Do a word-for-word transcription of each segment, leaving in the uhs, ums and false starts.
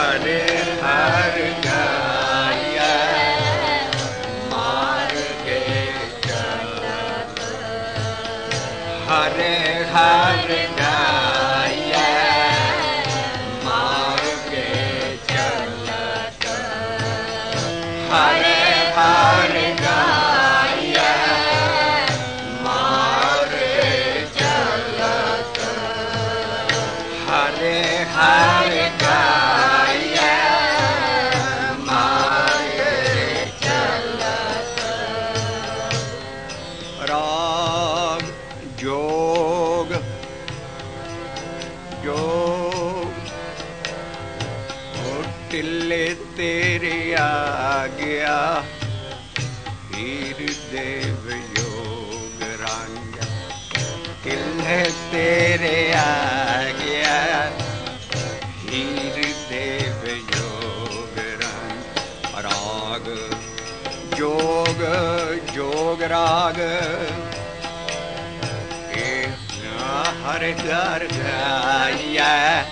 हरे हर गाया मार्गे चलत हरे हर गाया मार्गे चलत हरे हर गाया मार्गे चलत हरे हर तेरे आ गया हीर देव योग रंग किले तेरे आ गया हीर देव योग रंग राग जोग जोग राग हर घर गाया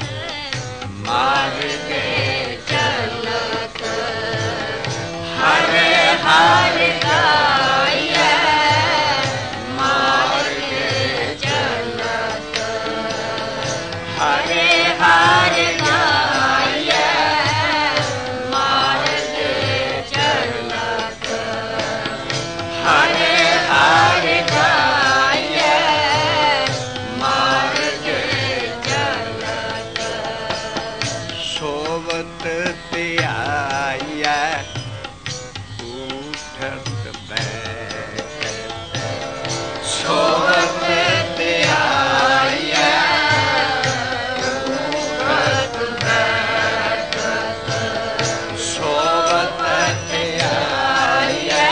मार्गे चलत हरे हर गाया मार्गे चलत हरे हर गाया मार्गे चलत हरे हर गाया मार्गे चलत सोवत त्याया उठत बैठत सोवत त्याया उठत बैठत सोवत त्याया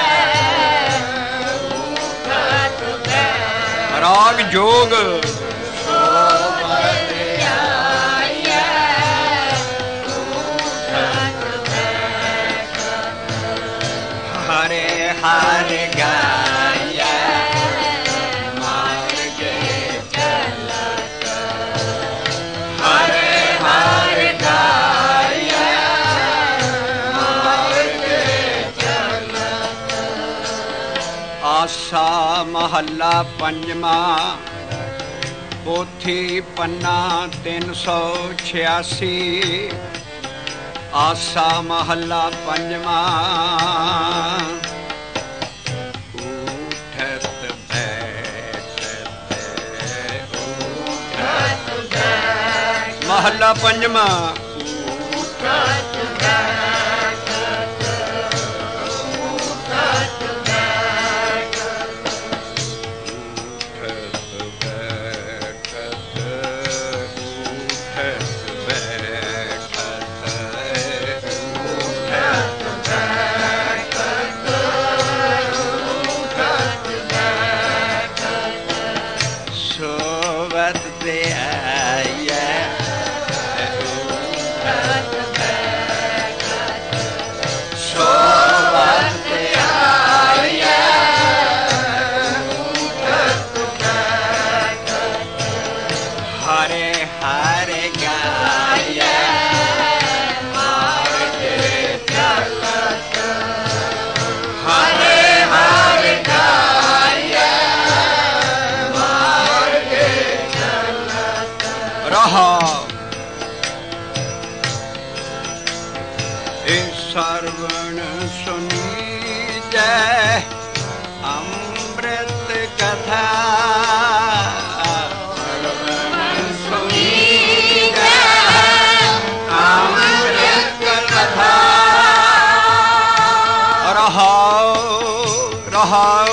उठत बैठत राग जोग हर गाया मार्गे चलत हरे हर गाया मार्गे चलत आसा महला पंजवा पोथी पन्ना तीन सौ छियासी आसा महला पंजवा महला पंजवा उठत बैठत उठत बैठत उठत बैठत उठत बैठत उठत बैठत उठत बैठत सोवत त्याया सर्वण सुनीजै अमृत कथा सर्वण सुनीजै अमृत कथा रहाओ रहाओ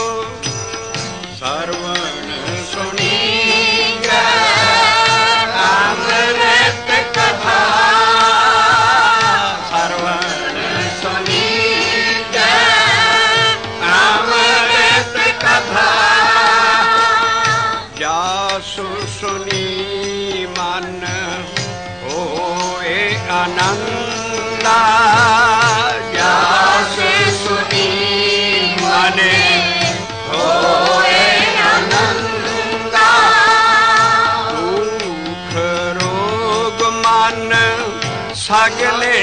सर्वण सुनीजै अमृत कथा सुनी मन होए आनंदा जास सुनी मन होए आनंदा दुख रोग मन सा ਸਗਲੇ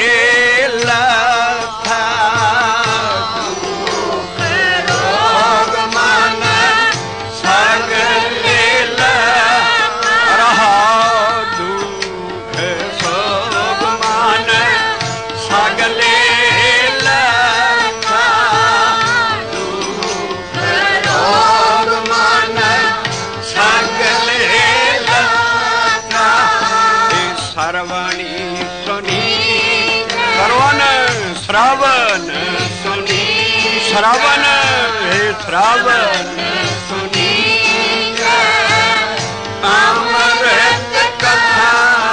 ਲਥਾ ਰੋਗ ਮਨ ਸਗਲੇ ਰਹਾ ਦੁਖ ਸੋਗ ਮਨ ਸਗਲੇ ਲਥਾ ਦੁਖ ਰੋਗ ਮਨ ਸਗਲੇ ਲਥਾ ਇਹ ਸਰਵਣੀ ਸੁਣੀ ਸਰਵਨ श्रवण सुनी श्रवण हे श्रवण सुनी अमृत कथा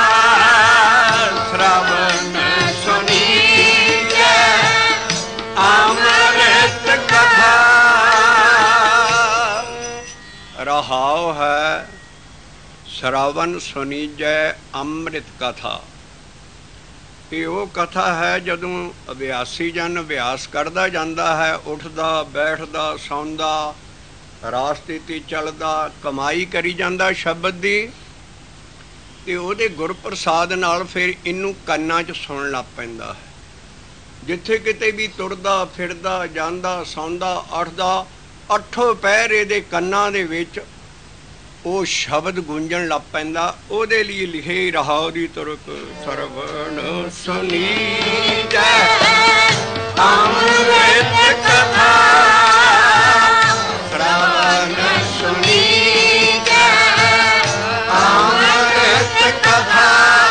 श्रवण सुनी अमृत कथा रहाव है श्रवण सुनी जय अमृत कथा। ਇਹ ਉਹ ਕਥਾ ਹੈ ਜਦੋਂ ਅਭਿਆਸੀ ਜਨ ਅਭਿਆਸ ਕਰਦਾ ਜਾਂਦਾ ਹੈ, ਉੱਠਦਾ ਬੈਠਦਾ ਸੌਂਦਾ ਰਾਸ ਸਥਿਤੀ ਚੱਲਦਾ ਕਮਾਈ ਕਰੀ ਜਾਂਦਾ ਸ਼ਬਦ ਦੀ, ਅਤੇ ਉਹਦੇ ਗੁਰਪ੍ਰਸਾਦ ਨਾਲ ਫਿਰ ਇਹਨੂੰ ਕੰਨਾਂ 'ਚ ਸੁਣਨ ਲੱਗ ਪੈਂਦਾ ਹੈ। ਜਿੱਥੇ ਕਿਤੇ ਵੀ ਤੁਰਦਾ ਫਿਰਦਾ ਜਾਂਦਾ ਸੌਂਦਾ ਉੱਠਦਾ ਅੱਠੋਂ ਪਹਿਰ ਇਹਦੇ ਕੰਨਾਂ ਦੇ ਵਿੱਚ ਉਹ ਸ਼ਬਦ ਗੂੰਜਣ ਲੱਗ ਪੈਂਦਾ। ਉਹਦੇ ਲਈ ਲਿਖੇ ਰਹਾਉ ਦੀ ਤੁਰਕ ਸਰਵਣ ਸੁਣੀ ਜੈ ਅੰਮ੍ਰਿਤ ਕਥਾ ਸਰਵਣ ਸੁਣੀ ਜੈ ਅੰਮ੍ਰਿਤ ਕਥਾ।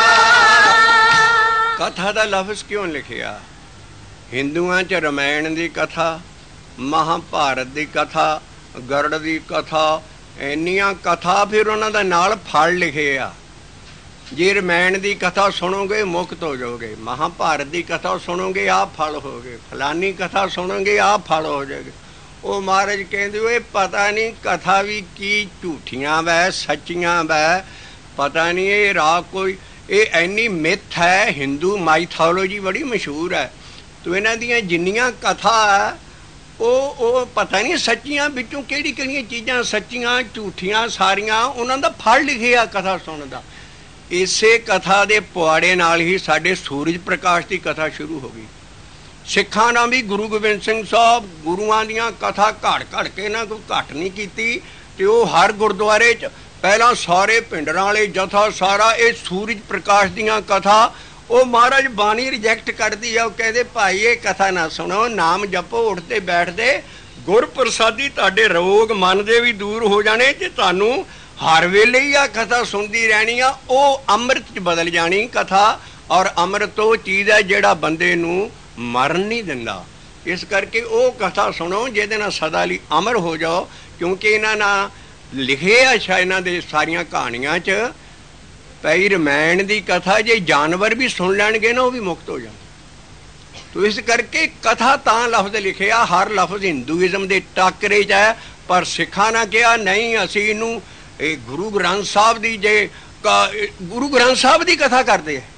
ਕਥਾ ਦਾ ਲਫ਼ਜ਼ ਕਿਉਂ ਲਿਖਿਆ? ਹਿੰਦੂਆਂ 'ਚ ਰਮਾਇਣ ਦੀ ਕਥਾ, ਮਹਾਭਾਰਤ ਦੀ ਕਥਾ, ਗਰੜ ਦੀ ਕਥਾ, ਇੰਨੀਆਂ ਕਥਾ ਫਿਰ ਉਹਨਾਂ ਦਾ ਨਾਲ ਫਲ ਲਿਖੇ ਆ। ਜੇ ਰਮਾਇਣ ਦੀ ਕਥਾ ਸੁਣੋਗੇ ਮੁਕਤ ਹੋ ਜਾਓਗੇ, ਮਹਾਭਾਰਤ ਦੀ ਕਥਾ ਸੁਣੋਗੇ ਆਹ ਫਲ ਹੋ ਗਏ, ਫਲਾਨੀ ਕਥਾ ਸੁਣੋਗੇ ਆਹ ਫਲ ਹੋ ਜਾਏਗੇ। ਉਹ ਮਹਾਰਾਜ ਕਹਿੰਦੇ ਇਹ ਪਤਾ ਨਹੀਂ ਕਥਾ ਵੀ ਕੀ ਝੂਠੀਆਂ ਵੈ ਸੱਚੀਆਂ ਵੈ, ਪਤਾ ਨਹੀਂ ਇਹ ਰਾਹ ਕੋਈ ਇਹ ਇੰਨੀ ਮਿੱਥ ਹੈ। ਹਿੰਦੂ ਮਾਈਥੋਲੋਜੀ ਬੜੀ ਮਸ਼ਹੂਰ ਹੈ, ਤੋ ਇਹਨਾਂ ਦੀਆਂ ਜਿੰਨੀਆਂ ਕਥਾ ਹੈ ਉਹ ਉਹ ਪਤਾ ਨਹੀਂ ਸੱਚੀਆਂ ਵਿੱਚੋਂ ਕਿਹੜੀ ਕਿਹੜੀਆਂ ਚੀਜ਼ਾਂ ਸੱਚੀਆਂ ਝੂਠੀਆਂ ਸਾਰੀਆਂ ਉਹਨਾਂ ਦਾ ਫਲ ਲਿਖਿਆ ਕਥਾ ਸੁਣਨ ਦਾ। ਇਸੇ ਕਥਾ ਦੇ ਪੁਆੜੇ ਨਾਲ ਹੀ ਸਾਡੇ ਸੂਰਜ ਪ੍ਰਕਾਸ਼ ਦੀ ਕਥਾ ਸ਼ੁਰੂ ਹੋ ਗਈ। ਸਿੱਖਾਂ ਨਾਲ ਵੀ ਗੁਰੂ ਗੋਬਿੰਦ ਸਿੰਘ ਸਾਹਿਬ ਗੁਰੂਆਂ ਦੀਆਂ ਕਥਾ ਘੜ ਘੜ ਕੇ ਨਾ ਕੋਈ ਘੱਟ ਨਹੀਂ ਕੀਤੀ, ਅਤੇ ਉਹ ਹਰ ਗੁਰਦੁਆਰੇ 'ਚ ਪਹਿਲਾਂ ਸਾਰੇ ਪਿੰਡਰਾਂ ਵਾਲੇ ਜਥਾ ਸਾਰਾ ਇਹ ਸੂਰਜ ਪ੍ਰਕਾਸ਼ ਦੀਆਂ ਕਥਾ ਉਹ ਮਹਾਰਾਜ ਬਾਣੀ ਰਿਜੈਕਟ ਕਰਦੀ ਆ। ਉਹ ਕਹਿੰਦੇ ਭਾਈ ਇਹ ਕਥਾ ਨਾ ਸੁਣੋ, ਨਾਮ ਜਪੋ, ਉੱਠਦੇ ਬੈਠਦੇ ਗੁਰਪ੍ਰਸਾਦੀ ਤੁਹਾਡੇ ਰੋਗ ਮਨ ਦੇ ਵੀ ਦੂਰ ਹੋ ਜਾਣੇ, ਤੇ ਤੁਹਾਨੂੰ ਹਰ ਵੇਲੇ ਹੀ ਆ ਕਥਾ ਸੁਣਦੀ ਰਹਿਣੀ ਆ। ਉਹ ਅੰਮ੍ਰਿਤ 'ਚ ਬਦਲ ਜਾਣੀ ਕਥਾ, ਔਰ ਅੰਮ੍ਰਿਤ ਉਹ ਚੀਜ਼ ਹੈ ਜਿਹੜਾ ਬੰਦੇ ਨੂੰ ਮਰਨ ਨਹੀਂ ਦਿੰਦਾ। ਇਸ ਕਰਕੇ ਉਹ ਕਥਾ ਸੁਣੋ ਜਿਹਦੇ ਨਾਲ ਸਦਾ ਲਈ ਅਮਰ ਹੋ ਜਾਓ, ਕਿਉਂਕਿ ਇਹਨਾਂ ਨਾਲ ਲਿਖੇ ਆ ਸ਼ਾਇਦ ਇਹਨਾਂ ਦੇ ਸਾਰੀਆਂ ਕਹਾਣੀਆਂ 'ਚ ਪਈ ਰਮਾਇਣ ਦੀ ਕਥਾ ਜੇ ਜਾਨਵਰ ਵੀ ਸੁਣ ਲੈਣਗੇ ਨਾ ਉਹ ਵੀ ਮੁਕਤ ਹੋ ਜਾਣ। ਤੋ ਇਸ ਕਰਕੇ ਕਥਾ ਤਾਂ ਲਫ਼ਜ਼ ਲਿਖਿਆ, ਹਰ ਲਫ਼ਜ਼ ਹਿੰਦੂਇਜ਼ਮ ਦੇ ਟਾਕਰੇ 'ਚ ਹੈ, ਪਰ ਸਿੱਖਾਂ ਨੇ ਕਿਹਾ ਨਹੀਂ ਅਸੀਂ ਇਹਨੂੰ ਇਹ ਗੁਰੂ ਗ੍ਰੰਥ ਸਾਹਿਬ ਦੀ ਜੇ ਗੁਰੂ ਗ੍ਰੰਥ ਸਾਹਿਬ ਦੀ ਕਥਾ ਕਰਦੇ ਹੈ।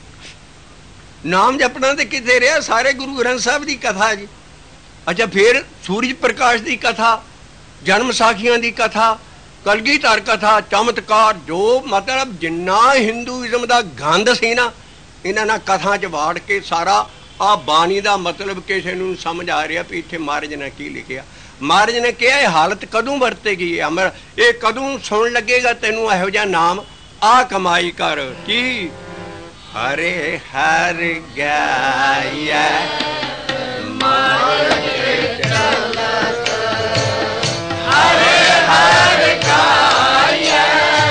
ਨਾਮ ਜਪਣਾ ਤੇ ਕਿਤੇ ਰਿਹਾ, ਸਾਰੇ ਗੁਰੂ ਗ੍ਰੰਥ ਸਾਹਿਬ ਦੀ ਕਥਾ ਜੀ। ਅੱਛਾ ਫਿਰ ਸੂਰਜ ਪ੍ਰਕਾਸ਼ ਦੀ ਕਥਾ, ਜਨਮ ਸਾਖੀਆਂ ਦੀ ਕਥਾ, ਕਲਗੀਧਰ ਕਥਾ, ਚਮਤਕਾਰ, ਜੋ ਮਤਲਬ ਜਿੰਨਾ ਹਿੰਦੂਇਜ਼ਮ ਦਾ ਗੰਦ ਸੀ ਨਾ ਇਹਨਾਂ ਨਾਲ ਕਥਾ 'ਚ ਵਾੜ ਕੇ ਸਾਰਾ ਆਹ ਬਾਣੀ ਦਾ ਮਤਲਬ ਕਿਸੇ ਨੂੰ ਸਮਝ ਆ ਰਿਹਾ ਵੀ ਇੱਥੇ ਮਹਾਰਾਜ ਨੇ ਕੀ ਲਿਖਿਆ। ਮਹਾਰਾਜ ਨੇ ਕਿਹਾ ਇਹ ਹਾਲਤ ਕਦੋਂ ਵਰਤੇਗੀ, ਅਮਰ ਇਹ ਕਦੋਂ ਸੁਣ ਲੱਗੇਗਾ ਤੈਨੂੰ ਇਹੋ ਜਿਹਾ ਨਾਮ, ਆਹ ਕਮਾਈ ਕਰ ਕੀ ਹਰੇ ਹਰ ਗਾਇਆ ਮਾਰਗ ਚੱਲਤ ਹਰੇ ਹਰ ਗਾਇਆ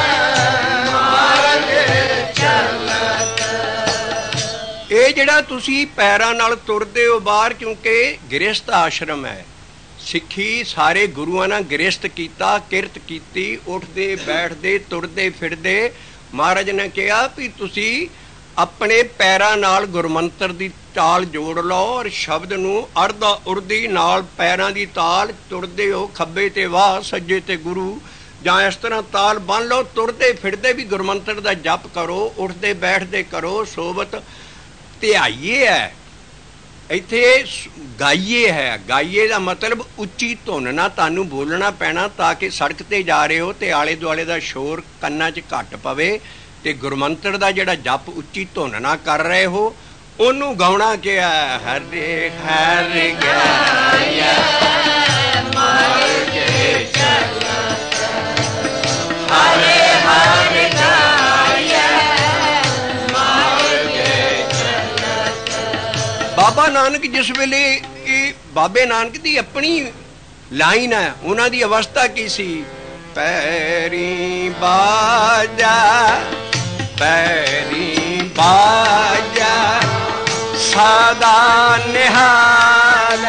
ਮਾਰਗ ਚੱਲਤ। ਇਹ ਜਿਹੜਾ ਤੁਸੀਂ ਪੈਰਾਂ ਨਾਲ ਤੁਰਦੇ ਹੋ ਬਾਹਰ, ਕਿਉਂਕਿ ਗ੍ਰਸਥ ਆਸ਼ਰਮ ਹੈ, ਸਿੱਖੀ ਸਾਰੇ ਗੁਰੂਆਂ ਨਾਲ ਗ੍ਰਸਥ ਕੀਤਾ, ਕਿਰਤ ਕੀਤੀ, ਉੱਠਦੇ ਬੈਠਦੇ ਤੁਰਦੇ ਫਿਰਦੇ। ਮਹਾਰਾਜ ਨੇ ਕਿਹਾ ਵੀ ਤੁਸੀਂ ਆਪਣੇ ਪੈਰਾਂ ਨਾਲ ਗੁਰਮੰਤਰ ਦੀ ਤਾਲ ਜੋੜ ਲਓ, ਔਰ ਸ਼ਬਦ ਨੂੰ ਅਰਧਾ ਉਰਦੀ ਨਾਲ ਪੈਰਾਂ ਦੀ ਤਾਲ ਤੁਰਦੇ ਹੋ, ਖੱਬੇ ਤੇ ਵਾਹ ਸੱਜੇ ਤੇ ਗੁਰੂ, ਜਾਂ ਇਸ ਤਰ੍ਹਾਂ ਤਾਲ ਬੰਨ ਲਓ। ਤੁਰਦੇ ਫਿਰਦੇ ਵੀ ਗੁਰਮੰਤਰ ਦਾ ਜਪ ਕਰੋ, ਉੱਠਦੇ ਬੈਠਦੇ ਕਰੋ, ਸੋਬਤ ਧਿਆਈਏ ਹੈ। ਇੱਥੇ ਗਾਈਏ ਹੈ, ਗਾਈਏ ਦਾ ਮਤਲਬ ਉੱਚੀ ਧੁਨ ਨਾਲ ਤੁਹਾਨੂੰ ਬੋਲਣਾ ਪੈਣਾ ਤਾਂ ਕਿ ਸੜਕ 'ਤੇ ਜਾ ਰਹੇ ਹੋ ਅਤੇ ਆਲੇ ਦੁਆਲੇ ਦਾ ਸ਼ੋਰ ਕੰਨਾਂ 'ਚ ਘੱਟ ਪਵੇ, ਅਤੇ ਗੁਰਮੰਤਰ ਦਾ ਜਿਹੜਾ ਜਪ ਉੱਚੀ ਧੁਨ ਨਾਲ ਕਰ ਰਹੇ ਹੋ ਉਹਨੂੰ ਗਾਉਣਾ ਕਿਹਾ ਹਰੇ ਹਰ ਗਿਆ ਮਾਰ ਕੇ ਚਲਤ ਹਰੇ ਹਰ ਗਿਆ ਮਾਰ ਕੇ ਚਲਤ। ਬਾਬਾ ਨਾਨਕ ਜਿਸ ਵੇਲੇ ਇਹ ਬਾਬੇ ਨਾਨਕ ਦੀ ਆਪਣੀ ਲਾਈਨ ਹੈ, ਉਹਨਾਂ ਦੀ ਅਵਸਥਾ ਕੀ ਸੀ? ਪੈਰੀ ਬਾਜਾ ਪੈਰੀ ਬਾਜਾ ਸਦਾ ਨਿਹਾਲ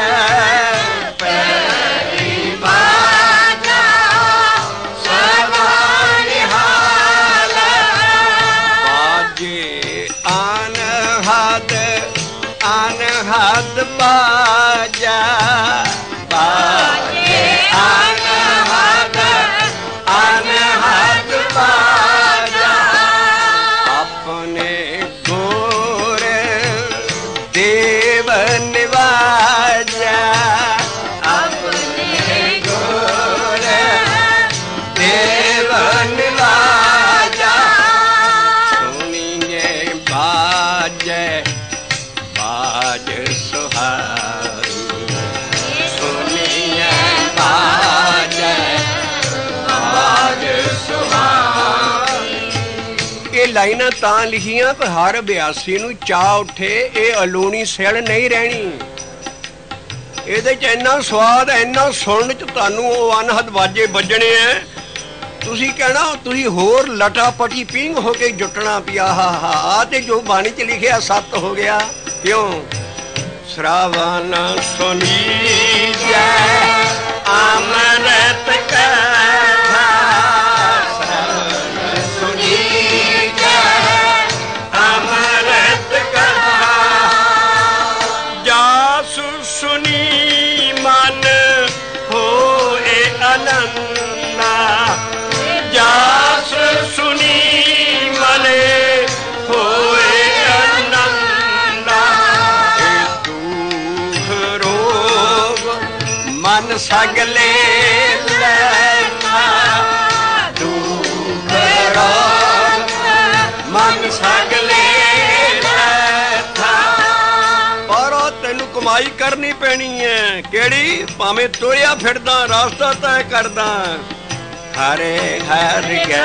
ਪੈਰੀ ਬਾਜਾ ਸਦਾ ਨਿਹਾਲ ਬਾਜੇ ਅਨਹਦ ਅਨਹਦ ਬਾਜਾ ਬਾਜੇ ਅਨਹਦ ਅਨਹਦ ਬਾਜਾ ਆਪਣੇ ਗੁਰ ਦੇਵ ਨਿਵਾਜਾ ਆਪਣੇ ਗੁਰ ਦੇਵ ਨਿਵਾਜਾ ਸੁਣੀਏ ਬਾਜੇ ਬਾਜ ਸੁਹਾਰੀ ਸੁਣੀਏ ਬਾਜੇ ਬਾਜ ਸੁਹਾਰੀ। ਇਹ ਲਾਈਨਾਂ ਤਾਂ ਲਿਖੀਆਂ ਪਰ ਹਰ ਅਭਿਆਸੀ ਨੂੰ ਚਾਹ ਉੱਠੇ ਇਹ ਅਲੂਣੀ ਸਿਲ ਨਹੀਂ ਰਹਿਣੀ। ਇਹਦੇ ਚ ਇੰਨਾ ਸਵਾਦ ਇੰਨਾ ਸੁਣਨ ਚ ਤੁਹਾਨੂੰ ਉਹ ਅਨਹਦ ਵਾਜੇ ਵੱਜਣੇ ਐ, ਤੁਸੀਂ ਕਹਿਣਾ ਤੁਸੀਂ ਹੋਰ ਲਟਾਪਟੀ ਪਿੰਗ ਹੋ ਕੇ ਜੁਟਣਾ ਪਿਆ। ਹਾ ਹਾ ਤੇ ਜੋ ਬਾਣੀ ਚ ਲਿਖਿਆ ਸੱਤ ਹੋ ਗਿਆ। ਕਿਉਂ? ਸ਼ਰਾਵਨ ਸੁਣੀ ਜੈ ਅਮਰਤ ਕਥਾ ਸ਼ਰਾਵਨ ਸੁਣੀ ਜੈ ਅਮਰਤ ਕਥਾ ਜਾਸੁ ਸੁਣੀ ਮਨ ਹੋਏ ਅਨੰਨਾ ਜਾਸੁ ਸੁਣੀ ਮਨੇ ਹੋਏ ਅਨੰਨਾ ਇਹ ਦੁਖ ਰੋਗ ਮਨ ਸਗਲੇ ਲੈਣਾ ਦੁਖ ਰੋਗ ਮਨ ਸਗਲੇ ਲੈਣਾ। ਪਰ ਤੈਨੂੰ ਕਮਾਈ ਕਰਨੀ ਪੈਣੀ ਹੈ। ਕਿਹੜੀ? ਭਾਵੇਂ ਤੁਰਿਆ ਫਿਰਦਾ ਰਾਸਤਾ ਤੈਅ ਕਰਦਾ। ਹਰੇ ਹਰ ਗਿਆ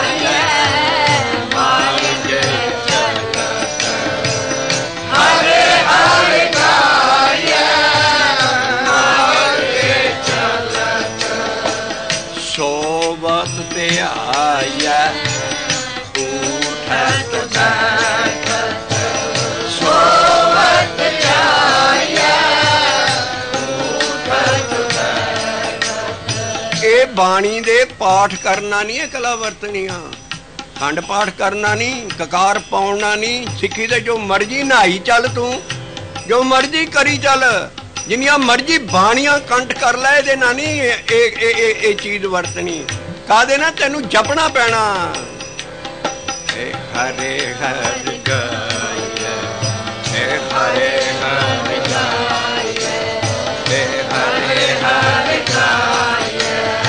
ਮਾਰ ਕੇ ਚਲਤ ਹਰੇ ਹਰ ਗਿਆ ਮਾਰ ਕੇ ਚਲਤ ਸੋਵਤ ਤੇ ਆਇਆ ਉਠਤ ਬੈਠਤ ਸੋਵਤ ਆਇਆ ਉਠਤ ਬੈਠਤ। ਇਹ ਬਾਣੀ ਦੇ ਪਾਠ ਕਰਨਾ ਨਹੀਂ, ਇਹ ਕਲਾ ਵਰਤਣੀਆਂ। ਖੰਡ ਪਾਠ ਕਰਨਾ ਨਹੀਂ, ਕਕਾਰ ਪਾਉਣਾ ਨਹੀਂ। ਸਿੱਖੀ ਦੇ ਜੋ ਮਰਜੀ ਨਹਾਈ ਚੱਲ, ਤੂੰ ਜੋ ਮਰਜੀ ਕਰੀ ਚੱਲ, ਜਿੰਨੀਆਂ ਮਰਜੀ ਬਾਣੀਆਂ ਕੰਠ ਕਰ ਲੈ, ਇਹਦੇ ਨਾਲ ਨਹੀਂ ਇਹ ਇਹ ਚੀਜ਼ ਵਰਤਣੀ। ਕਾਹਦੇ ਨਾਲ? ਤੈਨੂੰ ਜਪਣਾ ਪੈਣਾ। ਹਰੇ ਹਰ ਗਾਇ ਹਰੇ ਹਰ ਗਾਇ ਹਰੇ ਹਰ ਗਾਇ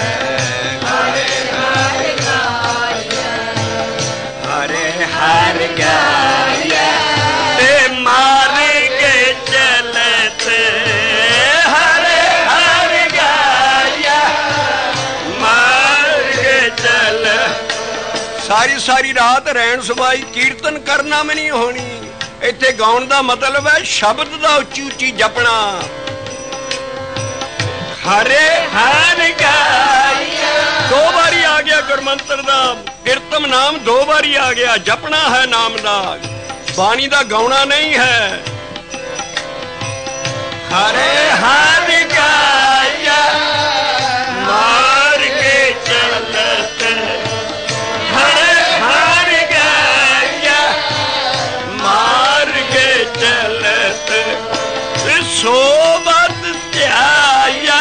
ਹਰ ਗਿਆ ਤੇ ਮਾਰ ਕੇ ਚਲਤ ਹਰੇ ਹਰ ਗਿਆ ਮਾਰ ਕੇ ਚਲ। ਸਾਰੀ ਸਾਰੀ ਰਾਤ ਰਹਿਣ ਸਬਾਈ ਕੀਰਤਨ ਕਰਨਾ ਵੀ ਨਹੀਂ ਹੋਣੀ। ਇੱਥੇ ਗਾਉਣ ਦਾ ਮਤਲਬ ਹੈ ਸ਼ਬਦ ਦਾ ਉੱਚੀ ਉੱਚੀ ਜਪਣਾ। ਹਰੇ ਹਰ ਗਿਆ ਦੋ ਵਾਰੀ ਆ ਗਿਆ ਗੁਰਮੰਤਰ ਦਾ। ਕੀਰਤਨ ਨਾਮ ਦੋ ਵਾਰੀ ਆ ਗਿਆ। ਜਪਣਾ ਹੈ ਨਾਮ ਦਾ, ਬਾਣੀ ਦਾ ਗਾਉਣਾ ਨਹੀਂ ਹੈ। ਹਰੇ ਹਰ ਗਿਆ ਮਾਰ ਕੇ ਚਲਤ ਹਰੇ ਹਰ ਗਿਆ ਮਾਰ ਕੇ ਚਲਤ ਸੋਵਤ ਧਿਆਇਆ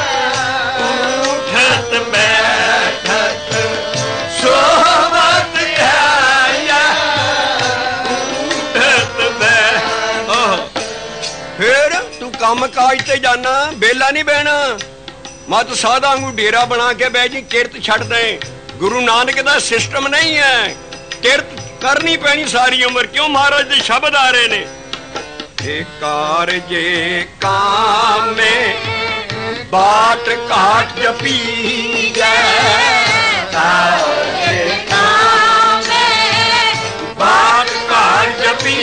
ਉਠਤ ਬੈਠਤ ਸੋਵਤ ਧਿਆਇਆ ਉਠਤ ਬੈ। ਫਿਰ ਤੂੰ ਕੰਮ ਕਾਜ ਤੇ ਜਾਣਾ, ਬੇਲਾ ਨਹੀਂ ਬਹਿਣਾ। ਮਤ ਸਾਧਾਂ ਨੂੰ ਡੇਰਾ ਬਣਾ ਕੇ ਬਹਿ ਜੀ, ਕਿਰਤ ਛੱਡ ਦੇ। ਗੁਰੂ ਨਾਨਕ ਦਾ ਸਿਸਟਮ ਨਹੀਂ ਹੈ। ਕਿਰਤ ਕਰਨੀ ਪੈਣੀ ਸਾਰੀ ਉਮਰ। ਕਿਉਂ? ਮਹਾਰਾਜ ਦੇ ਸ਼ਬਦ ਆ ਰਹੇ ਨੇ, हे कारजे काम में बाट काट जपी कारजे काम में बाट काट जपी।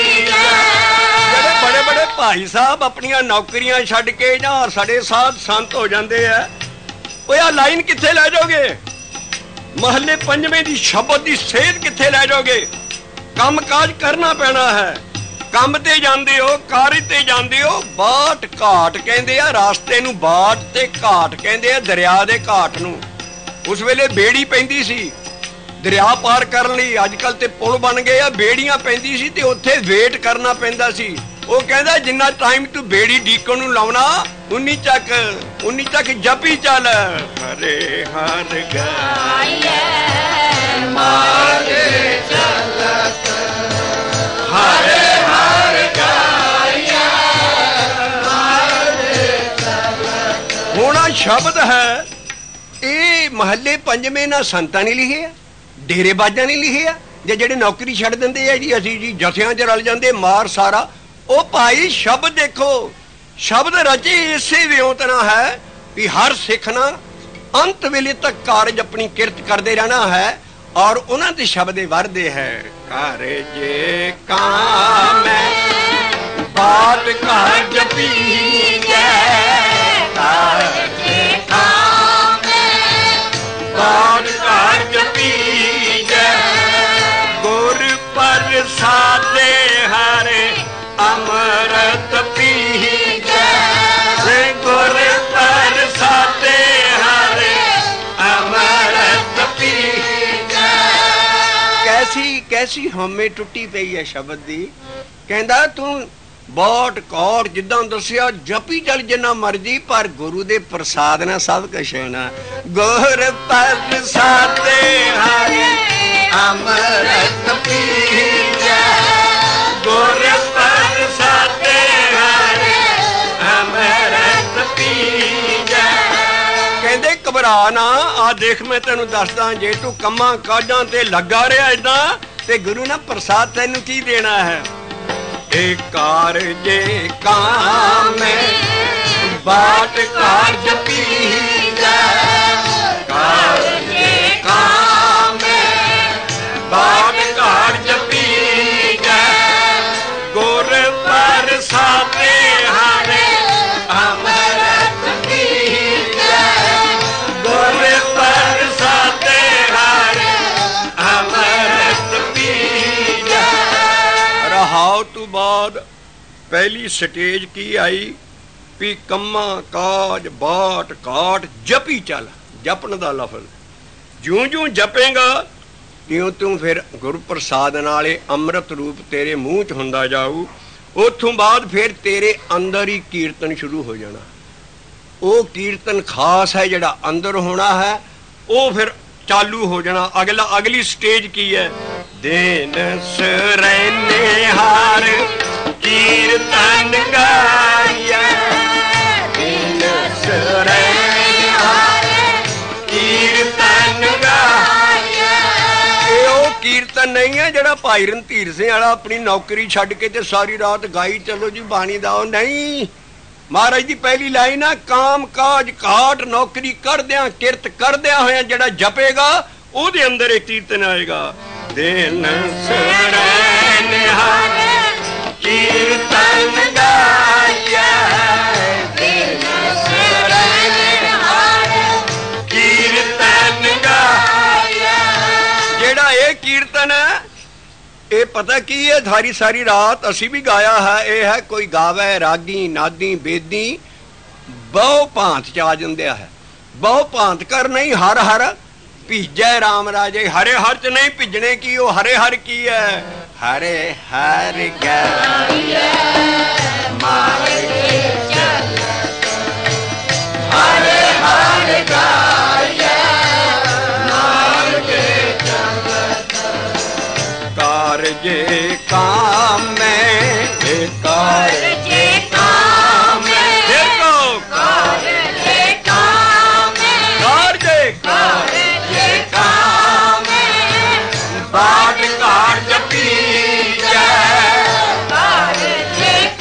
ਜਿਹੜੇ बड़े बड़े भाई साहब अपनियां नौकरियां छड्ड के जां साडे साध संत हो जाते हैं, ਉਹ ਆ ਲਾਈਨ ਕਿੱਥੇ ਲੈ ਜਾਓਗੇ? महल्ले पंजवें दी शब्द दी सेध कित्थे लै जाओगे? काम काज करना पैना है। काम ते जांदे हो, कारज ते जांदे हो, बाट घाट कहंदे आ रास्ते नूं, बाट ते घाट कहंदे आ दरिया दे घाट नूं। उस वेले बेड़ी पैंदी सी दरिया पार करन लई, अजकल ते पुल बन गए आ, बेड़ियां पैंदी सी ते उत्थे वेट करना पैंदा सी। ਉਹ ਕਹਿੰਦਾ ਜਿੰਨਾ ਟਾਈਮ ਤੂੰ ਬੇੜੀ ਡੀਕਣ ਨੂੰ ਲਾਉਣਾ ਉਨੀ ਚੱਕ ਉਨੀ ਚੱਕ ਜਪੀ ਚੱਲ। ਹਰੇ ਹਰ ਗਾਇਐ ਮਾਰੇ ਚੱਲਤ, ਹਰੇ ਹਰ ਗਾਇਐ ਮਾਰੇ ਚੱਲਤ। ਹੁਣ ਸ਼ਬਦ ਹੈ ਇਹ ਮਹੱਲੇ ਪੰਜਵੇਂ ਨਾ ਸੰਤਾਂ ਨੇ ਲਿਖੇ ਆ, ਡੇਰੇਬਾਜ਼ਾਂ ਨੇ ਲਿਖੇ ਆ, ਜਾਂ ਜਿਹੜੇ ਨੌਕਰੀ ਛੱਡ ਦਿੰਦੇ ਆ ਜੀ ਅਸੀਂ ਜੀ ਜਥਿਆਂ 'ਚ ਰਲ ਜਾਂਦੇ ਮਾਰ ਸਾਰਾ। ਉਹ ਭਾਈ ਸ਼ਬਦ ਦੇਖੋ, ਸ਼ਬਦ ਰਚੇ ਇਸੇ ਵਿਉਂਤਨਾ ਹੈ ਵੀ ਹਰ ਸਿੱਖ ਨਾ ਅੰਤ ਵੇਲੇ ਤੱਕ ਕਾਰਜ ਆਪਣੀ ਕਿਰਤ ਕਰਦੇ ਰਹਿਣਾ ਹੈ ਔਰ ਉਹਨਾਂ ਦੇ ਸ਼ਬਦੇ ਵਰਦੇ ਹੈ। ਕਾਰਜੇ ਕਾਮੈ ਬਾਤ ਕਾਜ ਪੀਜੈ, ਕਾਰਜੇ ਕਾਮੈ ਬਾਤ ਕਾਜ ਪੀਜੈ। ਗੁਰ ਪ੍ਰਸਾਦੇ ਹਰੇ अमृत पीजै, गुर प्रसादे हरे अमृत पीजै। कैसी कैसी हमें टुटी पई है शब्द दी। कहंदा तू बहुत कौट जिद्दां दसिया जपी चल जिन्ना मर्जी, पर गुरु दे प्रसाद ना सब कुछ होना। गुर प्रसादे हरे अमृत पीजै, गुर प्रसादे हरे अमृत पीजै। कहंदे घबरा ना, आ देख मैं तेनू दसदा जे तू कम्मां काजां ते लगा रहा इदां ते गुरु ने प्रसाद तैनू की देना है। ए कारजे कामै बाट काज पीजै, कारजे कामै बाट काज पीजै। गुर प्रसादे हरे अमृत पीजै, गुर प्रसादे हरे अमृत पीजै। रहाओ तो बाद पहली स्टेज की आई भी कम्मा काज बाट काट जपी चल। जपन दा लफज जूं जूं जपेगा त्यों तू फिर गुरु प्रसाद नाले अमृत रूप तेरे मूँह च हुंदा जाऊ। उतों बाद फिर तेरे अंदर ही कीर्तन शुरू हो जाना। वो कीर्तन खास है जिहड़ा अंदर होना है, वो फिर चालू हो जाना। अगला अगली स्टेज की है? दिन सरैने हार कीर्तन गाया, दिन सरैने हार कीर्तन गाया। कीर्तन नहीं है जड़ा भाई रणधीर सिंह वाला अपनी नौकरी छड्ड के ते सारी रात गाई चलो जी बाणी दा, नहीं। महाराज की पहली लाइन है काम काज घाट नौकरी करदियां किरत करदियां होया जड़ा जपेगा ओदे अंदर एक कीर्तन आएगा। दिन सरैन हार कीर्तन गाया, दिन सरैन हार कीर्तन गाया। जेड़ा ये कीर्तन है ये पता की है, सारी सारी रात असी भी गाया है। ये है कोई गावे रागी नादी बेदी बहु भांत च आ जांदे है। बहु भांत कर नहीं हर हर भीजै राम राजे। हरे हर च नहीं भिजने की, वो हरे हर की है। हरे हर गाइए मारे चलत, हरे हर गाइए मारे चलत। कारजे काम में कारजे काम में देखो कारजे काम में कारजे कारजे काम में बाट कारज पीजै, कारजे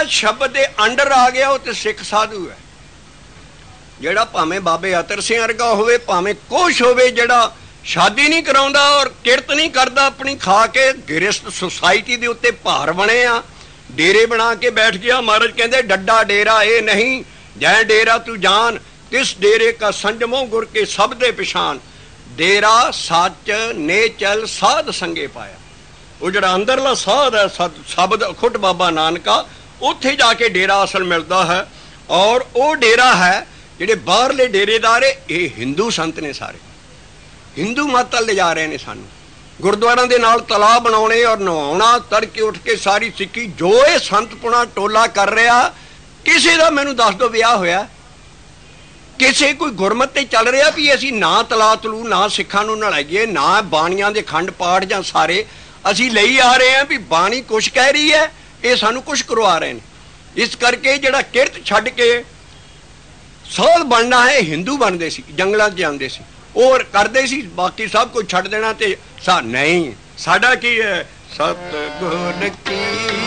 शब्द के अंडर आ गया वो तो सिख साधु है। ਜਿਹੜਾ ਭਾਵੇਂ ਬਾਬੇ ਅਤਰ ਸਿੰਘ ਵਰਗਾ ਹੋਵੇ, ਭਾਵੇਂ ਕੁਛ ਹੋਵੇ, ਜਿਹੜਾ ਸ਼ਾਦੀ ਨਹੀਂ ਕਰਾਉਂਦਾ ਔਰ ਕਿਰਤ ਨਹੀਂ ਕਰਦਾ ਆਪਣੀ, ਖਾ ਕੇ ਗਿਰਸਤ ਸੁਸਾਇਟੀ ਦੇ ਉੱਤੇ ਭਾਰ ਬਣੇ ਆ, ਡੇਰੇ ਬਣਾ ਕੇ ਬੈਠ ਗਿਆ। ਮਹਾਰਾਜ ਕਹਿੰਦੇ ਡੱਡਾ ਡੇਰਾ ਇਹ ਨਹੀਂ, ਜੈ ਡੇਰਾ ਤੂੰ ਜਾਨ, ਤਿਸ ਡੇਰੇ ਕਾ ਸੰਜਮੋ ਗੁਰ ਕੇ ਸਭ ਦੇ ਪਛਾਣ। ਡੇਰਾ ਸੱਚ ਨੇ ਚਲ ਸਾਧ ਸੰਗੇ ਪਾਇਆ। ਉਹ ਜਿਹੜਾ ਅੰਦਰਲਾ ਸਾਧ ਹੈ, ਸ਼ਬਦ ਅਖੁੱਟ ਬਾਬਾ ਨਾਨਕਾ, ਉੱਥੇ ਜਾ ਕੇ ਡੇਰਾ ਅਸਲ ਮਿਲਦਾ ਹੈ। ਔਰ ਉਹ ਡੇਰਾ ਹੈ ਜਿਹੜੇ ਬਾਹਰਲੇ ਡੇਰੇਦਾਰ ਇਹ ਹਿੰਦੂ ਸੰਤ ਨੇ, ਸਾਰੇ ਹਿੰਦੂ ਮਤ ਵੱਲ ਲਿਜਾ ਰਹੇ ਨੇ ਸਾਨੂੰ। ਗੁਰਦੁਆਰਿਆਂ ਦੇ ਨਾਲ ਤਲਾਅ ਬਣਾਉਣੇ ਔਰ ਨਹਾਉਣਾ, ਤੜਕੇ ਉੱਠ ਕੇ ਸਾਰੀ ਸਿੱਖੀ, ਜੋ ਇਹ ਸੰਤਪੁਣਾ ਟੋਲਾ ਕਰ ਰਿਹਾ। ਕਿਸੇ ਦਾ ਮੈਨੂੰ ਦੱਸ ਦਿਓ ਵਿਆਹ ਹੋਇਆ? ਕਿਸੇ ਕੋਈ ਗੁਰਮਤ ਤੇ ਚੱਲ ਰਿਹਾ ਵੀ ਅਸੀਂ ਨਾ ਤਲਾਅ ਤਲੂ, ਨਾ ਸਿੱਖਾਂ ਨੂੰ ਨਲਾਈਏ, ਨਾ ਬਾਣੀਆਂ ਦੇ ਖੰਡ ਪਾਠ ਜਾਂ ਸਾਰੇ ਅਸੀਂ ਲਈ ਆ ਰਹੇ ਹਾਂ ਵੀ ਬਾਣੀ ਕੁਛ ਕਹਿ ਰਹੀ ਹੈ, ਇਹ ਸਾਨੂੰ ਕੁਛ ਕਰਵਾ ਰਹੇ ਨੇ। ਇਸ ਕਰਕੇ ਜਿਹੜਾ ਕਿਰਤ ਛੱਡ ਕੇ ਸਾਧ ਬਣਨਾ ਹੈ, ਹਿੰਦੂ ਬਣਦੇ ਸੀ, ਜੰਗਲਾਂ 'ਚ ਜਾਂਦੇ ਸੀ, ਉਹ ਕਰਦੇ ਸੀ, ਬਾਕੀ ਸਭ ਕੁਝ ਛੱਡ ਦੇਣਾ। ਤੇ ਸਾ ਨਹੀਂ, ਸਾਡਾ ਕੀ ਹੈ? ਸਤਿਗੁਰ ਕੀ